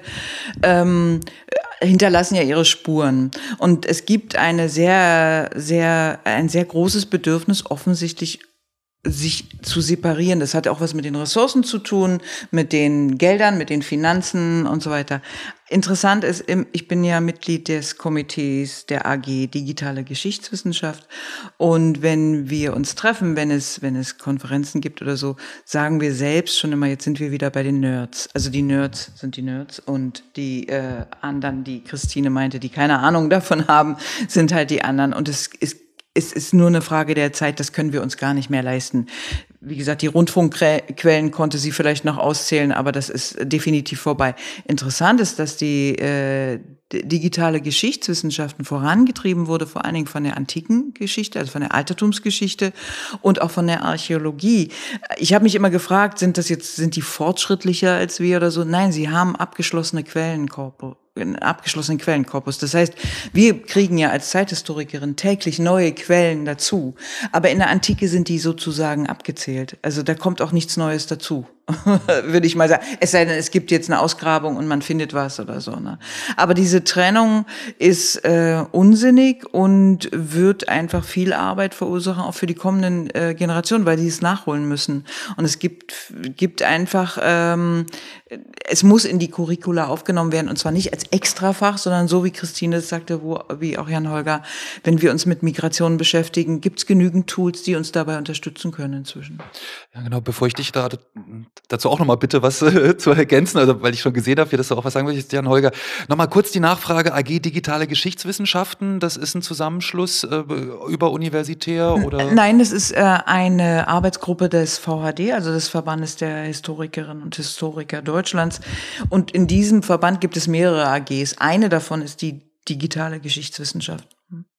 Speaker 4: ähm, hinterlassen ja ihre Spuren. Und es gibt eine sehr, sehr, ein sehr großes Bedürfnis, offensichtlich sich zu separieren. Das hat auch was mit den Ressourcen zu tun, mit den Geldern, mit den Finanzen und so weiter. Interessant ist, ich bin ja Mitglied des Komitees der A G Digitale Geschichtswissenschaft. Und wenn wir uns treffen, wenn es, wenn es Konferenzen gibt oder so, sagen wir selbst schon immer, jetzt sind wir wieder bei den Nerds. Also die Nerds sind die Nerds und die äh, anderen, die Christine meinte, die keine Ahnung davon haben, sind halt die anderen. Und es ist Es ist nur eine Frage der Zeit, das können wir uns gar nicht mehr leisten. Wie gesagt, die Rundfunkquellen konnte sie vielleicht noch auszählen, aber das ist definitiv vorbei. Interessant ist, dass die äh, digitale Geschichtswissenschaften vorangetrieben wurde, vor allen Dingen von der antiken Geschichte, also von der Altertumsgeschichte und auch von der Archäologie. Ich habe mich immer gefragt, sind das jetzt, sind die fortschrittlicher als wir oder so? Nein, sie haben abgeschlossene Quellenkorpus. einen abgeschlossenen Quellenkorpus. Das heißt, wir kriegen ja als Zeithistorikerin täglich neue Quellen dazu. Aber in der Antike sind die sozusagen abgezählt. Also da kommt auch nichts Neues dazu, würde ich mal sagen. Es sei denn, es gibt jetzt eine Ausgrabung und man findet was oder so. Ne? Aber diese Trennung ist äh, unsinnig und wird einfach viel Arbeit verursachen, auch für die kommenden äh, Generationen, weil die es nachholen müssen. Und es gibt, gibt einfach, ähm, es muss in die Curricula aufgenommen werden, und zwar nicht als Extrafach, sondern so wie Christine es sagte, wo, wie auch Jan Holger, wenn wir uns mit Migration beschäftigen, gibt es genügend Tools, die uns dabei unterstützen können inzwischen.
Speaker 3: Ja, genau, bevor ich dich da dazu auch nochmal bitte, was äh, zu ergänzen, also weil ich schon gesehen habe, dass du auch was sagen willst, Jan Holger. Nochmal kurz die Nachfrage, A G Digitale Geschichtswissenschaften, das ist ein Zusammenschluss äh, über universitär oder?
Speaker 4: Nein, das ist äh, eine Arbeitsgruppe des V H D, also des Verbandes der Historikerinnen und Historiker Deutschlands. Und in diesem Verband gibt es mehrere A Gs. Eine davon ist die digitale Geschichtswissenschaft.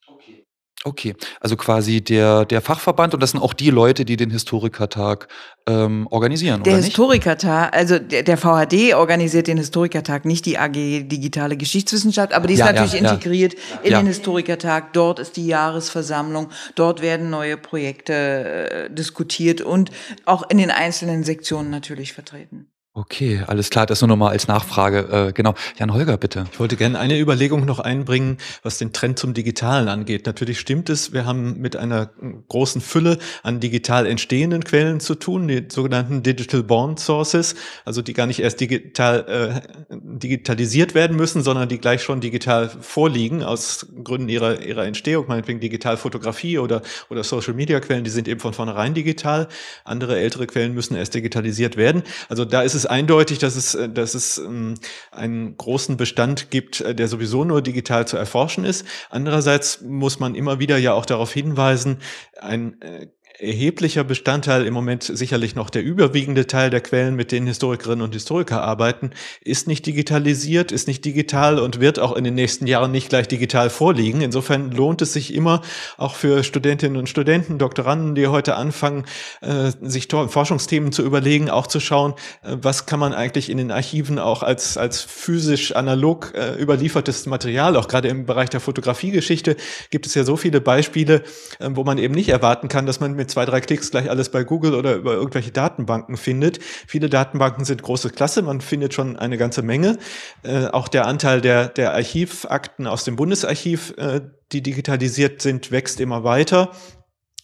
Speaker 3: Okay, also quasi der, der Fachverband, und das sind auch die Leute, die den Historikertag ähm, organisieren,
Speaker 4: der
Speaker 3: oder nicht?
Speaker 4: Historikertag, also der, der V H D organisiert den Historikertag, nicht die A G Digitale Geschichtswissenschaft, aber die ist
Speaker 3: ja,
Speaker 4: natürlich
Speaker 3: ja,
Speaker 4: integriert
Speaker 3: ja.
Speaker 4: in
Speaker 3: ja.
Speaker 4: den Historikertag. Dort ist die Jahresversammlung, dort werden neue Projekte äh, diskutiert und auch in den einzelnen Sektionen natürlich vertreten.
Speaker 3: Okay, alles klar, das nur nochmal als Nachfrage. Äh, genau, Jan Holger, bitte.
Speaker 2: Ich wollte gerne eine Überlegung noch einbringen, was den Trend zum Digitalen angeht. Natürlich stimmt es, wir haben mit einer großen Fülle an digital entstehenden Quellen zu tun, die sogenannten Digital Born Sources, also die gar nicht erst digital äh, digitalisiert werden müssen, sondern die gleich schon digital vorliegen, aus Gründen ihrer ihrer Entstehung, meinetwegen Digitalfotografie oder oder Social Media Quellen, die sind eben von vornherein digital. Andere ältere Quellen müssen erst digitalisiert werden. Also da ist es eindeutig, dass es, dass es ähm, einen großen Bestand gibt, der sowieso nur digital zu erforschen ist. Andererseits muss man immer wieder ja auch darauf hinweisen, ein äh, erheblicher Bestandteil, im Moment sicherlich noch der überwiegende Teil der Quellen, mit denen Historikerinnen und Historiker arbeiten, ist nicht digitalisiert, ist nicht digital und wird auch in den nächsten Jahren nicht gleich digital vorliegen. Insofern lohnt es sich immer, auch für Studentinnen und Studenten, Doktoranden, die heute anfangen, äh, sich Forschungsthemen zu überlegen, auch zu schauen, äh, was kann man eigentlich in den Archiven auch als, als physisch analog äh, überliefertes Material, auch gerade im Bereich der Fotografiegeschichte, gibt es ja so viele Beispiele, äh, wo man eben nicht erwarten kann, dass man mit zwei, drei Klicks gleich alles bei Google oder über irgendwelche Datenbanken findet. Viele Datenbanken sind große Klasse, man findet schon eine ganze Menge. Äh, auch der Anteil der, der Archivakten aus dem Bundesarchiv, äh, die digitalisiert sind, wächst immer weiter.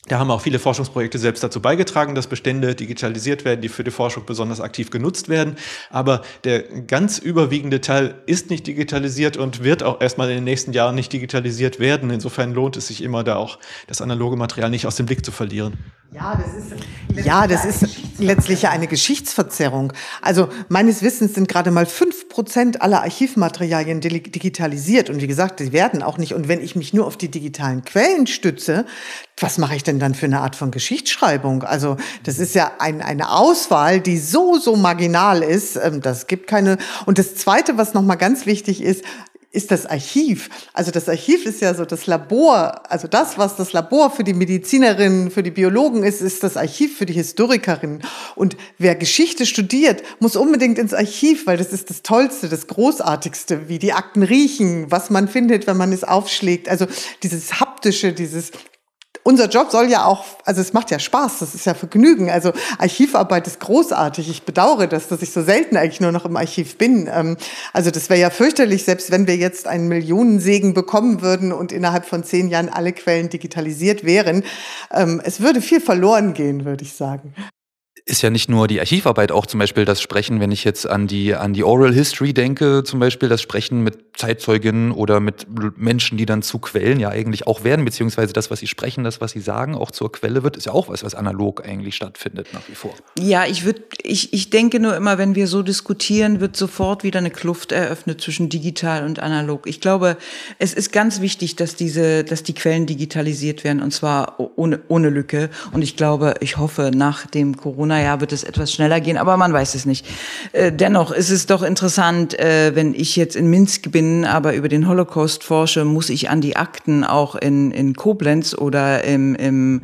Speaker 2: Da haben auch viele Forschungsprojekte selbst dazu beigetragen, dass Bestände digitalisiert werden, die für die Forschung besonders aktiv genutzt werden. Aber der ganz überwiegende Teil ist nicht digitalisiert und wird auch erstmal in den nächsten Jahren nicht digitalisiert werden. Insofern lohnt es sich immer, da auch das analoge Material nicht aus dem Blick zu verlieren.
Speaker 5: Ja, das ist, ja, das ist letztlich eine Geschichtsverzerrung. Also meines Wissens sind gerade mal fünf Prozent aller Archivmaterialien digitalisiert. Und wie gesagt, die werden auch nicht. Und wenn ich mich nur auf die digitalen Quellen stütze, was mache ich denn dann für eine Art von Geschichtsschreibung? Also das ist ja ein, eine Auswahl, die so, so marginal ist. Das gibt keine. Und das Zweite, was nochmal ganz wichtig ist, ist das Archiv. Also das Archiv ist ja so das Labor, also das, was das Labor für die Medizinerinnen, für die Biologen ist, ist das Archiv für die Historikerinnen. Und wer Geschichte studiert, muss unbedingt ins Archiv, weil das ist das Tollste, das Großartigste, wie die Akten riechen, was man findet, wenn man es aufschlägt. Also dieses Haptische, dieses Unser Job soll ja auch, also es macht ja Spaß, das ist ja Vergnügen. Also Archivarbeit ist großartig. Ich bedauere das, dass ich so selten eigentlich nur noch im Archiv bin. Also das wäre ja fürchterlich, selbst wenn wir jetzt einen Millionensegen bekommen würden und innerhalb von zehn Jahren alle Quellen digitalisiert wären. Es würde viel verloren gehen, würde ich sagen.
Speaker 3: Ist ja nicht nur die Archivarbeit, auch zum Beispiel das Sprechen, wenn ich jetzt an die, an die Oral History denke, zum Beispiel das Sprechen mit Zeitzeuginnen oder mit Menschen, die dann zu Quellen ja eigentlich auch werden, beziehungsweise das, was sie sprechen, das, was sie sagen, auch zur Quelle wird, ist ja auch was, was analog eigentlich stattfindet nach wie vor.
Speaker 4: Ja, ich würde, ich, ich denke nur immer, wenn wir so diskutieren, wird sofort wieder eine Kluft eröffnet zwischen digital und analog. Ich glaube, es ist ganz wichtig, dass diese, dass die Quellen digitalisiert werden, und zwar ohne, ohne Lücke. Und ich glaube, ich hoffe, nach dem Corona Naja, wird es etwas schneller gehen, aber man weiß es nicht. Äh, dennoch ist es doch interessant, äh, wenn ich jetzt in Minsk bin, aber über den Holocaust forsche, muss ich an die Akten auch in, in Koblenz oder im, im,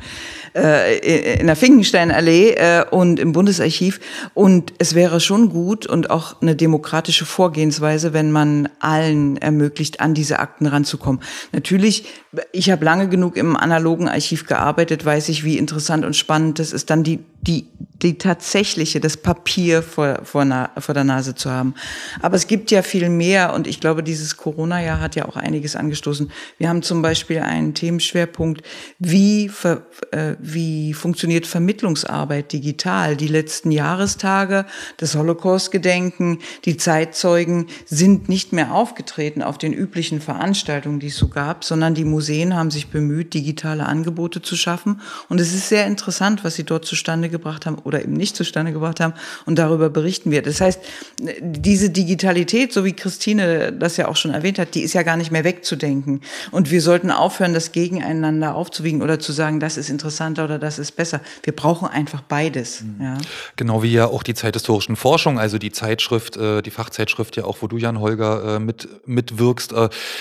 Speaker 4: äh, in der Finkensteinallee äh, und im Bundesarchiv. Und es wäre schon gut und auch eine demokratische Vorgehensweise, wenn man allen ermöglicht, an diese Akten ranzukommen. Natürlich, ich habe lange genug im analogen Archiv gearbeitet, weiß ich, wie interessant und spannend das ist, dann die die die tatsächliche, das Papier vor, vor, na, vor der Nase zu haben. Aber es gibt ja viel mehr, und ich glaube, dieses Corona-Jahr hat ja auch einiges angestoßen. Wir haben zum Beispiel einen Themenschwerpunkt, wie, ver, äh, wie funktioniert Vermittlungsarbeit digital? Die letzten Jahrestage, das Holocaust-Gedenken, die Zeitzeugen sind nicht mehr aufgetreten auf den üblichen Veranstaltungen, die es so gab, sondern die Museen haben sich bemüht, digitale Angebote zu schaffen. Und es ist sehr interessant, was sie dort zustande gebracht haben oder eben nicht zustande gebracht haben, und darüber berichten wir. Das heißt, diese Digitalität, so wie Christine das ja auch schon erwähnt hat, die ist ja gar nicht mehr wegzudenken. Und wir sollten aufhören, das gegeneinander aufzuwiegen oder zu sagen, das ist interessanter oder das ist besser. Wir brauchen einfach beides. Mhm. Ja.
Speaker 3: Genau wie ja auch die zeithistorischen Forschung, also die Zeitschrift, die Fachzeitschrift ja auch, wo du, Jan Holger, mit mitwirkst,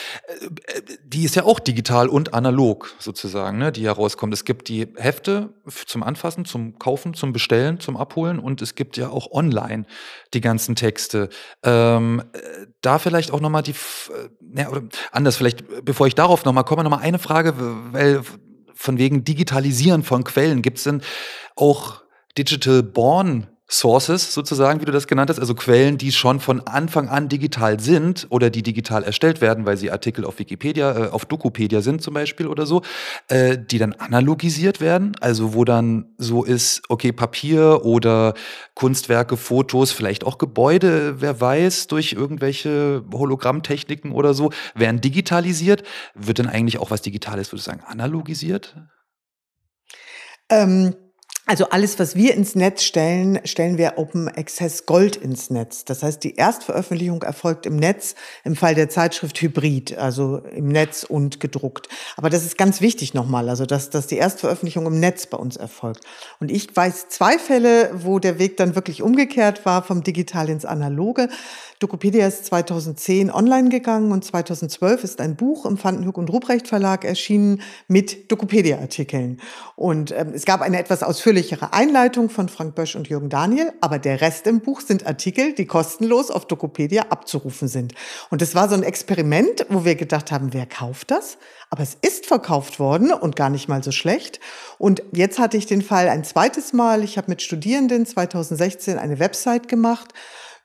Speaker 3: die ist ja auch digital und analog sozusagen, ne, die herauskommt. Es gibt die Hefte zum Anfassen, zum Kaufen, zum Bestellen, zum Abholen, und es gibt ja auch online die ganzen Texte. Ähm, da vielleicht auch nochmal die, ja, oder anders, vielleicht, bevor ich darauf nochmal komme, nochmal eine Frage, weil von wegen Digitalisieren von Quellen, gibt es denn auch Digital Born Sources sozusagen, wie du das genannt hast, also Quellen, die schon von Anfang an digital sind oder die digital erstellt werden, weil sie Artikel auf Wikipedia, äh, auf Dokupedia sind zum Beispiel oder so, äh, die dann analogisiert werden, also wo dann so ist, okay, Papier oder Kunstwerke, Fotos, vielleicht auch Gebäude, wer weiß, durch irgendwelche Hologrammtechniken oder so, werden digitalisiert. Wird denn eigentlich auch was Digitales, würde ich sagen, analogisiert?
Speaker 5: Ähm Also alles, was wir ins Netz stellen, stellen wir Open Access Gold ins Netz. Das heißt, die Erstveröffentlichung erfolgt im Netz, im Fall der Zeitschrift hybrid, also im Netz und gedruckt. Aber das ist ganz wichtig nochmal, also dass, dass die Erstveröffentlichung im Netz bei uns erfolgt. Und ich weiß zwei Fälle, wo der Weg dann wirklich umgekehrt war, vom Digital ins Analoge. Dokupedia ist zweitausendzehn online gegangen und zweitausendzwölf ist ein Buch im Vandenhoek und Ruprecht Verlag erschienen mit Dokupedia-Artikeln. Und ähm, es gab eine etwas ausführlichere Einleitung von Frank Bösch und Jürgen Daniel, aber der Rest im Buch sind Artikel, die kostenlos auf Dokupedia abzurufen sind. Und das war so ein Experiment, wo wir gedacht haben, wer kauft das? Aber es ist verkauft worden und gar nicht mal so schlecht. Und jetzt hatte ich den Fall ein zweites Mal. Ich habe mit Studierenden zweitausendsechzehn eine Website gemacht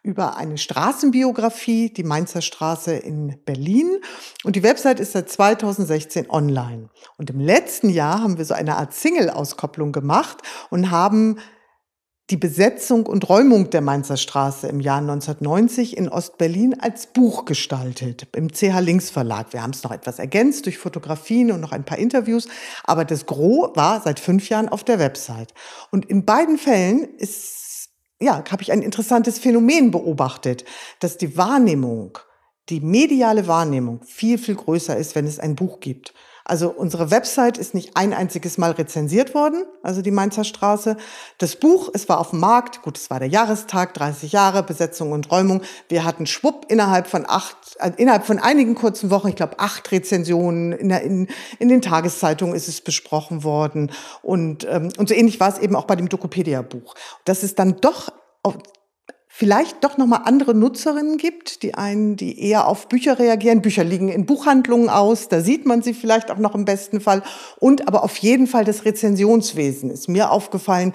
Speaker 5: über eine Straßenbiografie, die Mainzer Straße in Berlin. Und die Website ist seit zweitausendsechzehn online. Und im letzten Jahr haben wir so eine Art Single-Auskopplung gemacht und haben die Besetzung und Räumung der Mainzer Straße im Jahr neunzehnhundertneunzig in Ostberlin als Buch gestaltet, im C H Links Verlag. Wir haben es noch etwas ergänzt durch Fotografien und noch ein paar Interviews, aber das Gros war seit fünf Jahren auf der Website. Und in beiden Fällen ist, ja, habe ich ein interessantes Phänomen beobachtet, dass die Wahrnehmung, die mediale Wahrnehmung viel, viel größer ist, wenn es ein Buch gibt. Also unsere Website ist nicht ein einziges Mal rezensiert worden, also die Mainzer Straße. Das Buch, es war auf dem Markt, gut, es war der Jahrestag, dreißig Jahre, Besetzung und Räumung. Wir hatten schwupp innerhalb von acht, äh, innerhalb von einigen kurzen Wochen, ich glaube acht Rezensionen, in, der, in, in den Tageszeitungen ist es besprochen worden. Und, ähm, und so ähnlich war es eben auch bei dem Dokopedia-Buch. Dass es dann doch auch vielleicht doch nochmal andere Nutzerinnen gibt, die einen, die eher auf Bücher reagieren. Bücher liegen in Buchhandlungen aus, da sieht man sie vielleicht auch noch im besten Fall. Und aber auf jeden Fall das Rezensionswesen ist mir aufgefallen.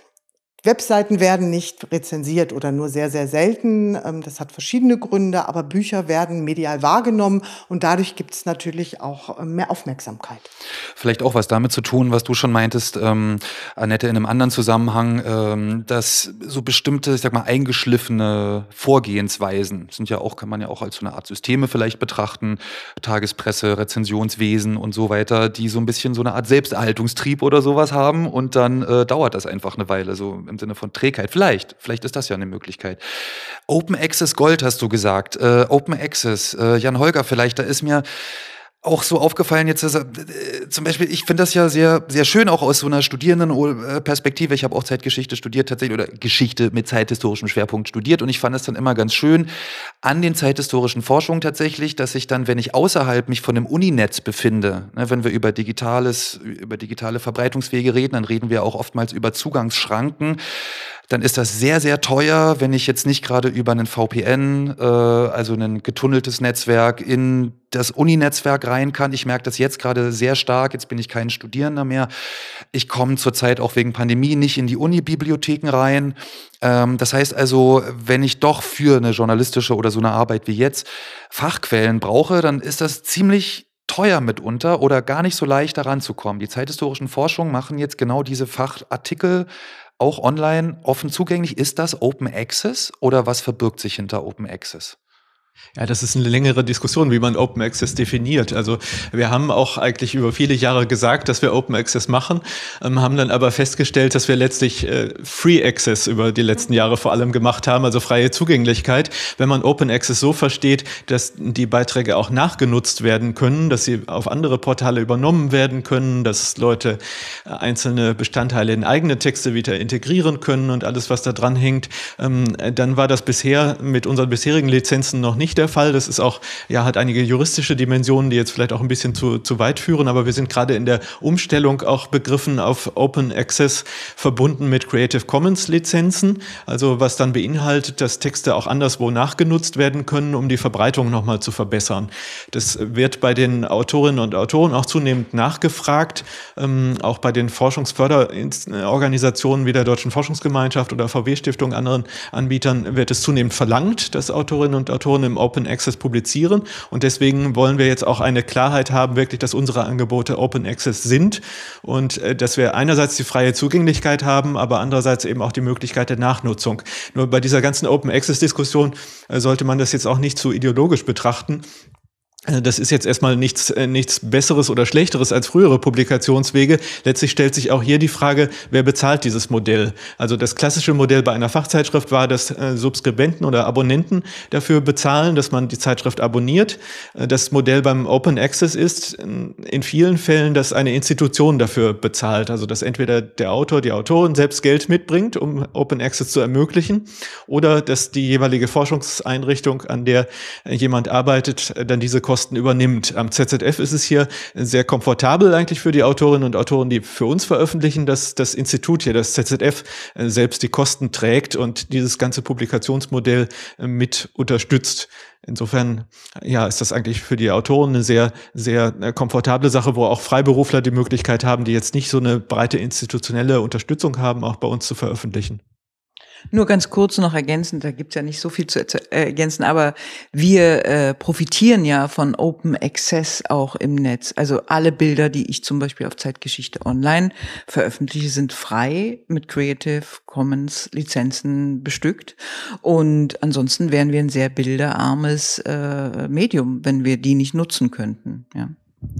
Speaker 5: Webseiten werden nicht rezensiert oder nur sehr, sehr selten. Das hat verschiedene Gründe, aber Bücher werden medial wahrgenommen und dadurch gibt es natürlich auch mehr Aufmerksamkeit.
Speaker 3: Vielleicht auch was damit zu tun, was du schon meintest, ähm, Annette, in einem anderen Zusammenhang, ähm, dass so bestimmte, ich sag mal, eingeschliffene Vorgehensweisen sind ja auch, kann man ja auch als so eine Art Systeme vielleicht betrachten, Tagespresse, Rezensionswesen und so weiter, die so ein bisschen so eine Art Selbsterhaltungstrieb oder sowas haben und dann äh, dauert das einfach eine Weile, so im Sinne von Trägheit. Vielleicht, vielleicht ist das ja eine Möglichkeit. Open Access Gold hast du gesagt. Äh, Open Access, äh, Jan Holger vielleicht, da ist mir auch so aufgefallen jetzt, dass, äh, zum Beispiel, ich finde das ja sehr, sehr schön, auch aus so einer Studierendenperspektive. Ich habe auch Zeitgeschichte studiert tatsächlich, oder Geschichte mit zeithistorischem Schwerpunkt studiert und ich fand es dann immer ganz schön an den zeithistorischen Forschungen tatsächlich, dass ich dann, wenn ich außerhalb mich von dem Uninetz befinde, ne, wenn wir über digitales, über digitale Verbreitungswege reden, dann reden wir auch oftmals über Zugangsschranken. Dann ist das sehr, sehr teuer, wenn ich jetzt nicht gerade über einen V P N, äh, also ein getunneltes Netzwerk, in das Uni-Netzwerk rein kann. Ich merke das jetzt gerade sehr stark. Jetzt bin ich kein Studierender mehr. Ich komme zurzeit auch wegen Pandemie nicht in die Uni-Bibliotheken rein. Ähm, das heißt also, wenn ich doch für eine journalistische oder so eine Arbeit wie jetzt Fachquellen brauche, dann ist das ziemlich teuer mitunter oder gar nicht so leicht daran zu kommen. Die zeithistorischen Forschungen machen jetzt genau diese Fachartikel auch online offen zugänglich. Ist das Open Access oder was verbirgt sich hinter Open Access?
Speaker 2: Ja, das ist eine längere Diskussion, wie man Open Access definiert. Also wir haben auch eigentlich über viele Jahre gesagt, dass wir Open Access machen, ähm, haben dann aber festgestellt, dass wir letztlich äh, Free Access über die letzten Jahre vor allem gemacht haben, also freie Zugänglichkeit. Wenn man Open Access so versteht, dass die Beiträge auch nachgenutzt werden können, dass sie auf andere Portale übernommen werden können, dass Leute äh, einzelne Bestandteile in eigene Texte wieder integrieren können und alles, was da dran hängt, ähm, dann war das bisher mit unseren bisherigen Lizenzen noch nicht der Fall. Das ist auch, ja, hat einige juristische Dimensionen, die jetzt vielleicht auch ein bisschen zu, zu weit führen, aber wir sind gerade in der Umstellung auch begriffen auf Open Access verbunden mit Creative Commons Lizenzen, also was dann beinhaltet, dass Texte auch anderswo nachgenutzt werden können, um die Verbreitung nochmal zu verbessern. Das wird bei den Autorinnen und Autoren auch zunehmend nachgefragt, ähm, auch bei den Forschungsförderorganisationen wie der Deutschen Forschungsgemeinschaft oder V W-Stiftung, anderen Anbietern wird es zunehmend verlangt, dass Autorinnen und Autoren im Open Access publizieren und deswegen wollen wir jetzt auch eine Klarheit haben, wirklich, dass unsere Angebote Open Access sind und äh, dass wir einerseits die freie Zugänglichkeit haben, aber andererseits eben auch die Möglichkeit der Nachnutzung. Nur bei dieser ganzen Open Access Diskussion äh, sollte man das jetzt auch nicht zu ideologisch betrachten. Das ist jetzt erstmal nichts, nichts Besseres oder Schlechteres als frühere Publikationswege. Letztlich stellt sich auch hier die Frage, wer bezahlt dieses Modell? Also das klassische Modell bei einer Fachzeitschrift war, dass äh, Subskribenten oder Abonnenten dafür bezahlen, dass man die Zeitschrift abonniert. Das Modell beim Open Access ist in vielen Fällen, dass eine Institution dafür bezahlt. Also dass entweder der Autor, die Autorin selbst Geld mitbringt, um Open Access zu ermöglichen, oder dass die jeweilige Forschungseinrichtung, an der jemand arbeitet, dann diese Kosten übernimmt. Am Z Z F ist es hier sehr komfortabel eigentlich für die Autorinnen und Autoren, die für uns veröffentlichen, dass das Institut hier, das Z Z F, selbst die Kosten trägt und dieses ganze Publikationsmodell mit unterstützt. Insofern, ja, ist das eigentlich für die Autoren eine sehr, sehr komfortable Sache, wo auch Freiberufler die Möglichkeit haben, die jetzt nicht so eine breite institutionelle Unterstützung haben, auch bei uns zu veröffentlichen.
Speaker 4: Nur ganz kurz noch ergänzend, da gibt's ja nicht so viel zu ergänzen, aber wir äh, profitieren ja von Open Access auch im Netz. Also alle Bilder, die ich zum Beispiel auf Zeitgeschichte Online veröffentliche, sind frei mit Creative Commons Lizenzen bestückt. Und ansonsten wären wir ein sehr bilderarmes äh, Medium, wenn wir die nicht nutzen könnten. Ja.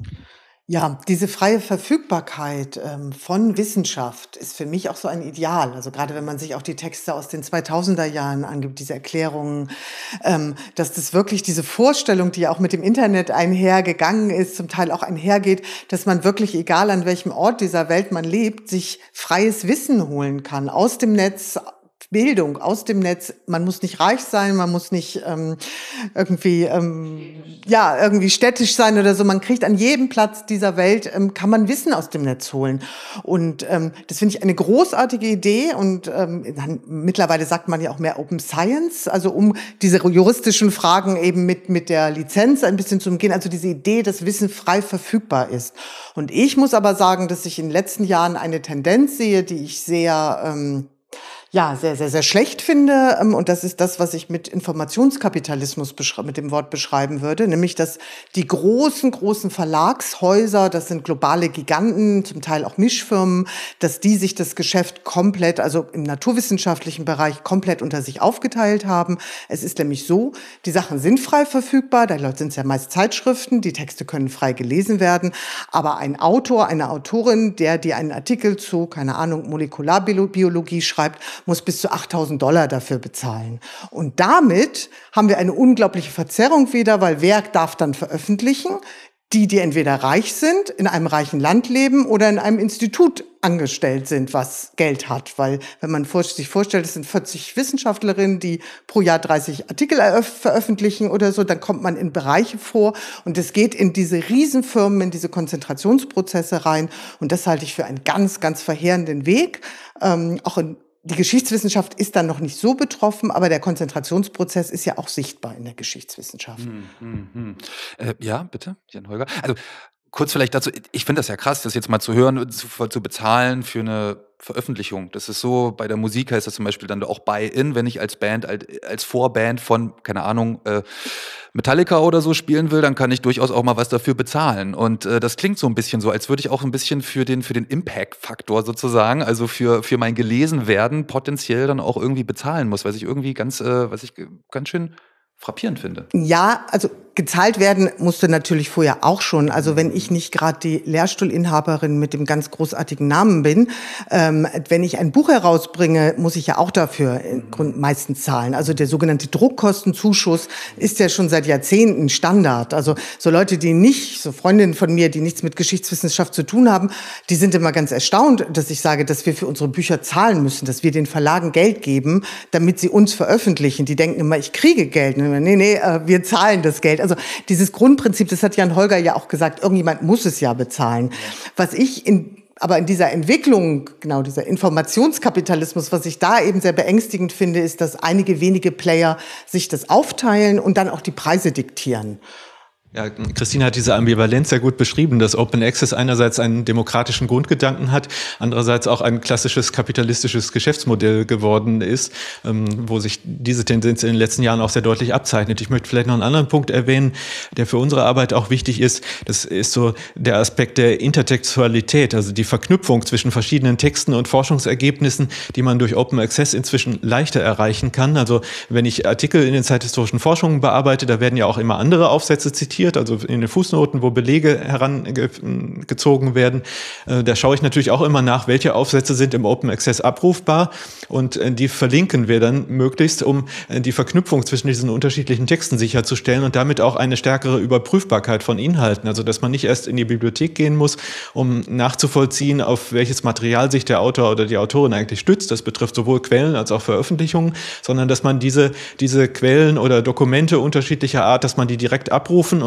Speaker 5: Ja, diese freie Verfügbarkeit ähm, von Wissenschaft ist für mich auch so ein Ideal. Also gerade wenn man sich auch die Texte aus den zweitausender Jahren angibt, diese Erklärungen, ähm, dass das wirklich diese Vorstellung, die auch mit dem Internet einhergegangen ist, zum Teil auch einhergeht, dass man wirklich, egal an welchem Ort dieser Welt man lebt, sich freies Wissen holen kann aus dem Netz, Bildung aus dem Netz. Man muss nicht reich sein, man muss nicht ähm, irgendwie ähm, ja irgendwie städtisch sein oder so. Man kriegt an jedem Platz dieser Welt ähm, kann man Wissen aus dem Netz holen. Und ähm, das finde ich eine großartige Idee. Und ähm, dann, mittlerweile sagt man ja auch mehr Open Science, also um diese juristischen Fragen eben mit mit der Lizenz ein bisschen zu umgehen. Also diese Idee, dass Wissen frei verfügbar ist. Und ich muss aber sagen, dass ich in den letzten Jahren eine Tendenz sehe, die ich sehr ähm, ja, sehr, sehr, sehr schlecht finde. Und das ist das, was ich mit Informationskapitalismus mit dem Wort beschreiben würde. Nämlich, dass die großen, großen Verlagshäuser, das sind globale Giganten, zum Teil auch Mischfirmen, dass die sich das Geschäft komplett, also im naturwissenschaftlichen Bereich komplett unter sich aufgeteilt haben. Es ist nämlich so, die Sachen sind frei verfügbar. Da sind es ja meist Zeitschriften. Die Texte können frei gelesen werden. Aber ein Autor, eine Autorin, der dir einen Artikel zu, keine Ahnung, Molekularbiologie schreibt, muss bis zu achttausend Dollar dafür bezahlen. Und damit haben wir eine unglaubliche Verzerrung wieder, weil wer darf dann veröffentlichen? Die, die entweder reich sind, in einem reichen Land leben oder in einem Institut angestellt sind, was Geld hat. Weil wenn man sich vorstellt, es sind vierzig Wissenschaftlerinnen, die pro Jahr dreißig Artikel veröffentlichen oder so, dann kommt man in Bereiche vor und es geht in diese Riesenfirmen, in diese Konzentrationsprozesse rein. Und das halte ich für einen ganz, ganz verheerenden Weg. Ähm, auch in Die Geschichtswissenschaft ist dann noch nicht so betroffen, aber der Konzentrationsprozess ist ja auch sichtbar in der Geschichtswissenschaft.
Speaker 3: Hm, hm, hm. Äh, ja, bitte, Jan Holger. Also kurz vielleicht dazu, ich finde das ja krass, das jetzt mal zu hören, zu, zu bezahlen für eine Veröffentlichung. Das ist so, bei der Musik heißt das zum Beispiel dann auch Buy-in, wenn ich als Band, als, als Vorband von, keine Ahnung, äh, Metallica oder so spielen will, dann kann ich durchaus auch mal was dafür bezahlen. Und äh, das klingt so ein bisschen so, als würde ich auch ein bisschen für den, für den Impact-Faktor sozusagen, also für, für mein Gelesenwerden potenziell dann auch irgendwie bezahlen muss, was ich irgendwie ganz, äh, was ich ganz schön frappierend finde.
Speaker 5: Ja, also gezahlt werden musste natürlich vorher auch schon. Also wenn ich nicht gerade die Lehrstuhlinhaberin mit dem ganz großartigen Namen bin, ähm, wenn ich ein Buch herausbringe, muss ich ja auch dafür meistens zahlen. Also der sogenannte Druckkostenzuschuss ist ja schon seit Jahrzehnten Standard. Also so Leute, die nicht, so Freundinnen von mir, die nichts mit Geschichtswissenschaft zu tun haben, die sind immer ganz erstaunt, dass ich sage, dass wir für unsere Bücher zahlen müssen, dass wir den Verlagen Geld geben, damit sie uns veröffentlichen. Die denken immer, ich kriege Geld. Nee, nee, wir zahlen das Geld. Also dieses Grundprinzip, das hat Jan Holger ja auch gesagt, irgendjemand muss es ja bezahlen. Was ich in, aber in dieser Entwicklung, genau dieser Informationskapitalismus, was ich da eben sehr beängstigend finde, ist, dass einige wenige Player sich das aufteilen und dann auch die Preise diktieren.
Speaker 2: Ja, Christine hat diese Ambivalenz sehr gut beschrieben, dass Open Access einerseits einen demokratischen Grundgedanken hat, andererseits auch ein klassisches kapitalistisches Geschäftsmodell geworden ist, wo sich diese Tendenz in den letzten Jahren auch sehr deutlich abzeichnet. Ich möchte vielleicht noch einen anderen Punkt erwähnen, der für unsere Arbeit auch wichtig ist. Das ist so der Aspekt der Intertextualität, also die Verknüpfung zwischen verschiedenen Texten und Forschungsergebnissen, die man durch Open Access inzwischen leichter erreichen kann. Also wenn ich Artikel in den zeithistorischen Forschungen bearbeite, da werden ja auch immer andere Aufsätze zitiert, also in den Fußnoten, wo Belege herangezogen werden. Da schaue ich natürlich auch immer nach, welche Aufsätze sind im Open Access abrufbar und die verlinken wir dann möglichst, um die Verknüpfung zwischen diesen unterschiedlichen Texten sicherzustellen und damit auch eine stärkere Überprüfbarkeit von Inhalten, also dass man nicht erst in die Bibliothek gehen muss, um nachzuvollziehen, auf welches Material sich der Autor oder die Autorin eigentlich stützt. Das betrifft sowohl Quellen als auch Veröffentlichungen, sondern dass man diese, diese Quellen oder Dokumente unterschiedlicher Art, dass man die direkt abrufen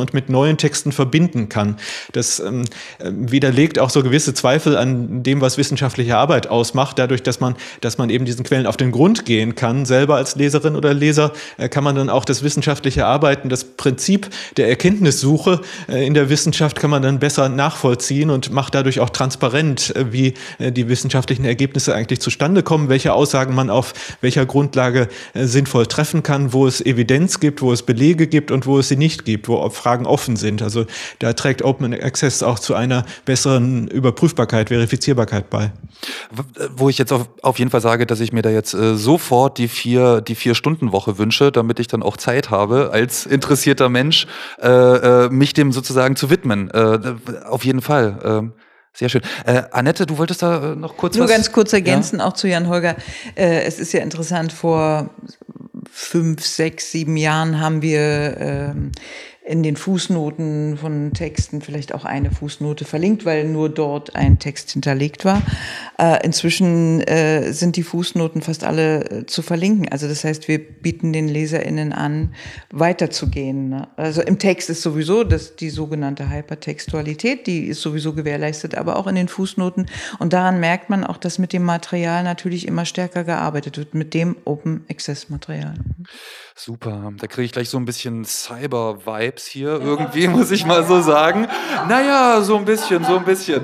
Speaker 2: und mit neuen Texten verbinden kann. Das ähm, widerlegt auch so gewisse Zweifel an dem, was wissenschaftliche Arbeit ausmacht. Dadurch, dass man, dass man eben diesen Quellen auf den Grund gehen kann, selber als Leserin oder Leser, äh, kann man dann auch das wissenschaftliche Arbeiten, das Prinzip der Erkenntnissuche äh, in der Wissenschaft kann man dann besser nachvollziehen und macht dadurch auch transparent, äh, wie äh, die wissenschaftlichen Ergebnisse eigentlich zustande kommen, welche Aussagen man auf welcher Grundlage äh, sinnvoll treffen kann, wo es Evidenz gibt, wo es Belege gibt und wo es sie nicht gibt, wo Fragen offen sind. Also da trägt Open Access auch zu einer besseren Überprüfbarkeit, Verifizierbarkeit bei.
Speaker 3: Wo ich jetzt auf, auf jeden Fall sage, dass ich mir da jetzt äh, sofort die vier, die vier Stunden Woche wünsche, damit ich dann auch Zeit habe, als interessierter Mensch, äh, äh, mich dem sozusagen zu widmen. Äh, auf jeden Fall. Äh, Sehr schön. Äh, Annette, du wolltest da noch kurz
Speaker 4: Nur
Speaker 3: was?
Speaker 4: Nur ganz kurz ergänzen,
Speaker 3: ja?
Speaker 4: auch zu Jan Holger. Äh, es ist ja interessant, vor fünf, sechs, sieben Jahren haben wir ähm, in den Fußnoten von Texten vielleicht auch eine Fußnote verlinkt, weil nur dort ein Text hinterlegt war. Äh, inzwischen äh, sind die Fußnoten fast alle äh, zu verlinken. Also das heißt, wir bieten den LeserInnen an, weiterzugehen. Ne? Also im Text ist sowieso das, die sogenannte Hypertextualität, die ist sowieso gewährleistet, aber auch in den Fußnoten. Und daran merkt man auch, dass mit dem Material natürlich immer stärker gearbeitet wird, mit dem Open-Access-Material.
Speaker 3: Super, da kriege ich gleich so ein bisschen Cyber-Vibes hier irgendwie, muss ich mal so sagen. Naja, so ein bisschen, so ein bisschen.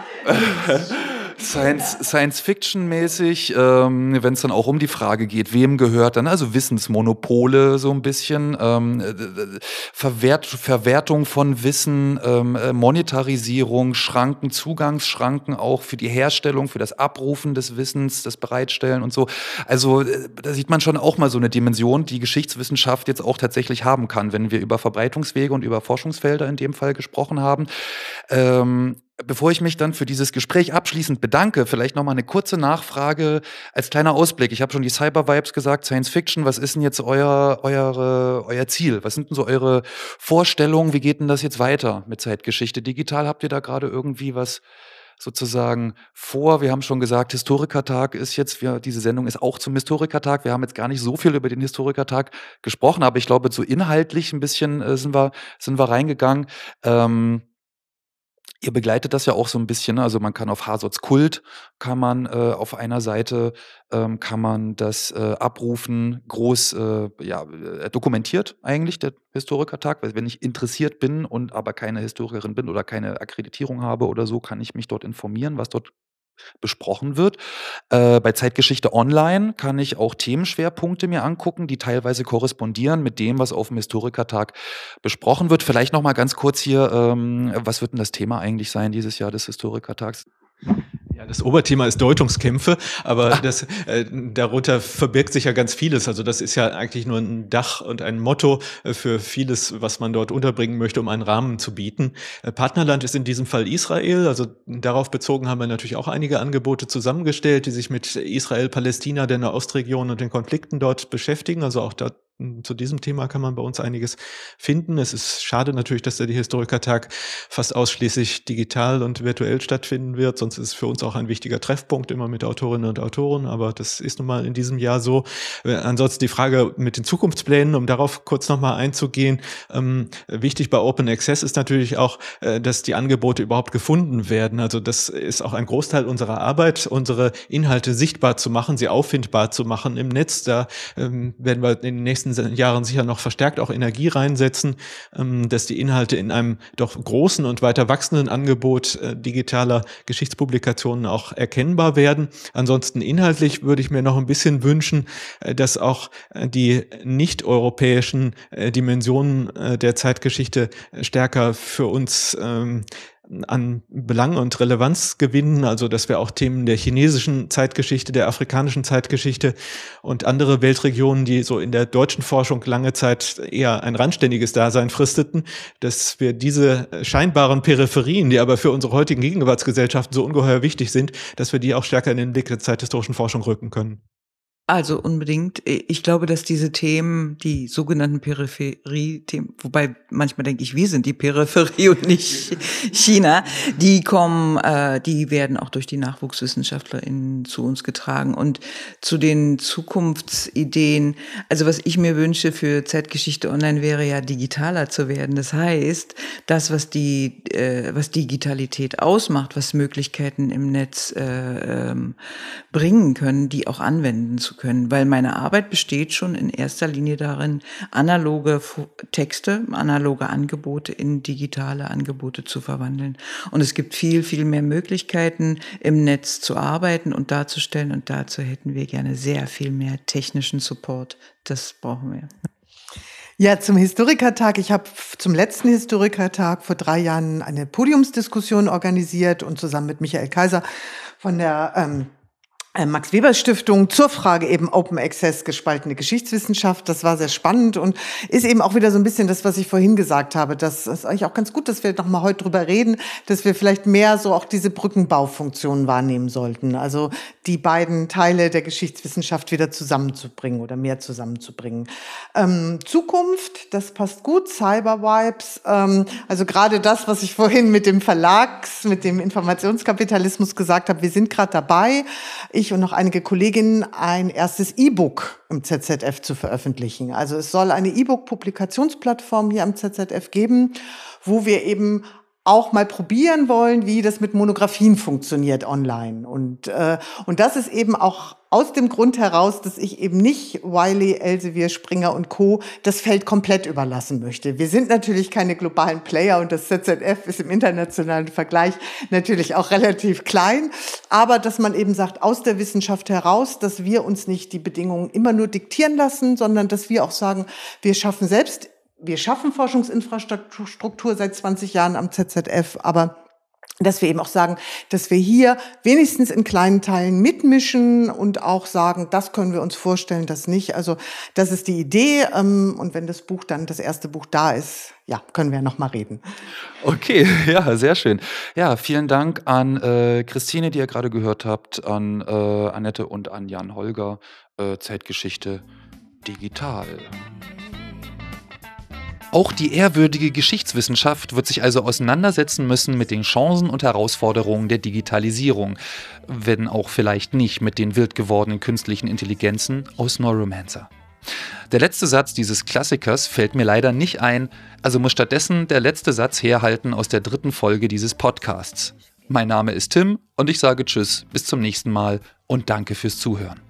Speaker 3: Science, Science-Fiction-mäßig, ähm, wenn es dann auch um die Frage geht, wem gehört dann, also Wissensmonopole so ein bisschen, ähm, Verwert, Verwertung von Wissen, ähm, Monetarisierung, Schranken, Zugangsschranken auch für die Herstellung, für das Abrufen des Wissens, das Bereitstellen und so. Also da sieht man schon auch mal so eine Dimension, die Geschichtswissenschaft jetzt auch tatsächlich haben kann, wenn wir über Verbreitungswege und über Forschungsfelder in dem Fall gesprochen haben. Ähm, Bevor ich mich dann für dieses Gespräch abschließend bedanke, vielleicht nochmal eine kurze Nachfrage als kleiner Ausblick. Ich habe schon die Cyber-Vibes gesagt, Science Fiction, was ist denn jetzt euer, eure, euer Ziel? Was sind denn so eure Vorstellungen? Wie geht denn das jetzt weiter mit Zeitgeschichte digital? Habt ihr da gerade irgendwie was sozusagen vor? Wir haben schon gesagt, Historikertag ist jetzt, wir, diese Sendung ist auch zum Historikertag. Wir haben jetzt gar nicht so viel über den Historikertag gesprochen, aber ich glaube, so inhaltlich ein bisschen äh, sind wir, sind wir reingegangen. Ähm, Ihr begleitet das ja auch so ein bisschen, ne? Also man kann auf Hasots Kult, kann man äh, auf einer Seite, ähm, kann man das äh, abrufen, groß äh, ja, äh, dokumentiert eigentlich, der Historikertag, weil wenn ich interessiert bin und aber keine Historikerin bin oder keine Akkreditierung habe oder so, kann ich mich dort informieren, was dort besprochen wird. Äh, bei Zeitgeschichte Online kann ich auch Themenschwerpunkte mir angucken, die teilweise korrespondieren mit dem, was auf dem Historikertag besprochen wird. Vielleicht noch mal ganz kurz hier, ähm, was wird denn das Thema eigentlich sein dieses Jahr des Historikertags?
Speaker 2: Ja, das Oberthema ist Deutungskämpfe, aber das, äh, darunter verbirgt sich ja ganz vieles. Also das ist ja eigentlich nur ein Dach und ein Motto äh, für vieles, was man dort unterbringen möchte, um einen Rahmen zu bieten. Äh, Partnerland ist in diesem Fall Israel. Also darauf bezogen haben wir natürlich auch einige Angebote zusammengestellt, die sich mit Israel, Palästina, der Nahostregion und den Konflikten dort beschäftigen. Also auch dort zu diesem Thema kann man bei uns einiges finden. Es ist schade natürlich, dass der Historikertag fast ausschließlich digital und virtuell stattfinden wird. Sonst ist es für uns auch ein wichtiger Treffpunkt, immer mit Autorinnen und Autoren. Aber das ist nun mal in diesem Jahr so. Äh, ansonsten die Frage mit den Zukunftsplänen, um darauf kurz nochmal einzugehen. Ähm, wichtig bei Open Access ist natürlich auch, äh, dass die Angebote überhaupt gefunden werden. Also das ist auch ein Großteil unserer Arbeit, unsere Inhalte sichtbar zu machen, sie auffindbar zu machen im Netz. Da ähm, werden wir in den nächsten Jahren sicher noch verstärkt auch Energie reinsetzen, dass die Inhalte in einem doch großen und weiter wachsenden Angebot digitaler Geschichtspublikationen auch erkennbar werden. Ansonsten inhaltlich würde ich mir noch ein bisschen wünschen, dass auch die nicht-europäischen Dimensionen der Zeitgeschichte stärker für uns an Belang und Relevanz gewinnen, also dass wir auch Themen der chinesischen Zeitgeschichte, der afrikanischen Zeitgeschichte und andere Weltregionen, die so in der deutschen Forschung lange Zeit eher ein randständiges Dasein fristeten, dass wir diese scheinbaren Peripherien, die aber für unsere heutigen Gegenwartsgesellschaften so ungeheuer wichtig sind, dass wir die auch stärker in den Blick der zeithistorischen Forschung rücken können.
Speaker 4: Also unbedingt. Ich glaube, dass diese Themen, die sogenannten Peripherie-Themen, wobei manchmal denke ich, wir sind die Peripherie und nicht China, die kommen, äh, die werden auch durch die NachwuchswissenschaftlerInnen zu uns getragen. Und zu den Zukunftsideen, also was ich mir wünsche für Zeitgeschichte Online wäre ja digitaler zu werden. Das heißt, das, was die, äh, was Digitalität ausmacht, was Möglichkeiten im Netz äh, ähm, bringen können, die auch anwenden zu können, weil meine Arbeit besteht schon in erster Linie darin, analoge Texte, analoge Angebote in digitale Angebote zu verwandeln. Und es gibt viel, viel mehr Möglichkeiten, im Netz zu arbeiten und darzustellen. Und dazu hätten wir gerne sehr viel mehr technischen Support. Das brauchen wir.
Speaker 5: Ja, zum Historikertag. Ich habe zum letzten Historikertag vor drei Jahren eine Podiumsdiskussion organisiert und zusammen mit Michael Kaiser von der ähm, Max-Weber-Stiftung zur Frage eben Open Access, gespaltene Geschichtswissenschaft. Das war sehr spannend und ist eben auch wieder so ein bisschen das, was ich vorhin gesagt habe. Das ist eigentlich auch ganz gut, dass wir noch mal heute drüber reden, dass wir vielleicht mehr so auch diese Brückenbaufunktion wahrnehmen sollten. Also die beiden Teile der Geschichtswissenschaft wieder zusammenzubringen oder mehr zusammenzubringen. Ähm, Zukunft, das passt gut. Cybervibes, ähm, also gerade das, was ich vorhin mit dem Verlags, mit dem Informationskapitalismus gesagt habe. Wir sind gerade dabei. Ich und noch einige Kolleginnen ein erstes E-Book im Z Z F zu veröffentlichen. Also es soll eine E-Book-Publikationsplattform hier am Z Z F geben, wo wir eben auch mal probieren wollen, wie das mit Monographien funktioniert online. Und, äh, und das ist eben auch aus dem Grund heraus, dass ich eben nicht Wiley, Elsevier, Springer und Co. das Feld komplett überlassen möchte. Wir sind natürlich keine globalen Player und das Z Z F ist im internationalen Vergleich natürlich auch relativ klein. Aber dass man eben sagt, aus der Wissenschaft heraus, dass wir uns nicht die Bedingungen immer nur diktieren lassen, sondern dass wir auch sagen, wir schaffen selbst Wir schaffen Forschungsinfrastruktur seit zwanzig Jahren am Z Z F, aber dass wir eben auch sagen, dass wir hier wenigstens in kleinen Teilen mitmischen und auch sagen, das können wir uns vorstellen, das nicht. Also das ist die Idee. Und wenn das Buch dann, das erste Buch da ist, ja, können wir noch mal reden.
Speaker 3: Okay, ja, sehr schön. Ja, vielen Dank an äh, Christine, die ihr gerade gehört habt, an äh, Annette und an Jan Holger, äh, Zeitgeschichte digital. Auch die ehrwürdige Geschichtswissenschaft wird sich also auseinandersetzen müssen mit den Chancen und Herausforderungen der Digitalisierung, wenn auch vielleicht nicht mit den wild gewordenen künstlichen Intelligenzen aus Neuromancer. Der letzte Satz dieses Klassikers fällt mir leider nicht ein, also muss stattdessen der letzte Satz herhalten aus der dritten Folge dieses Podcasts. Mein Name ist Tim und ich sage Tschüss, bis zum nächsten Mal und danke fürs Zuhören.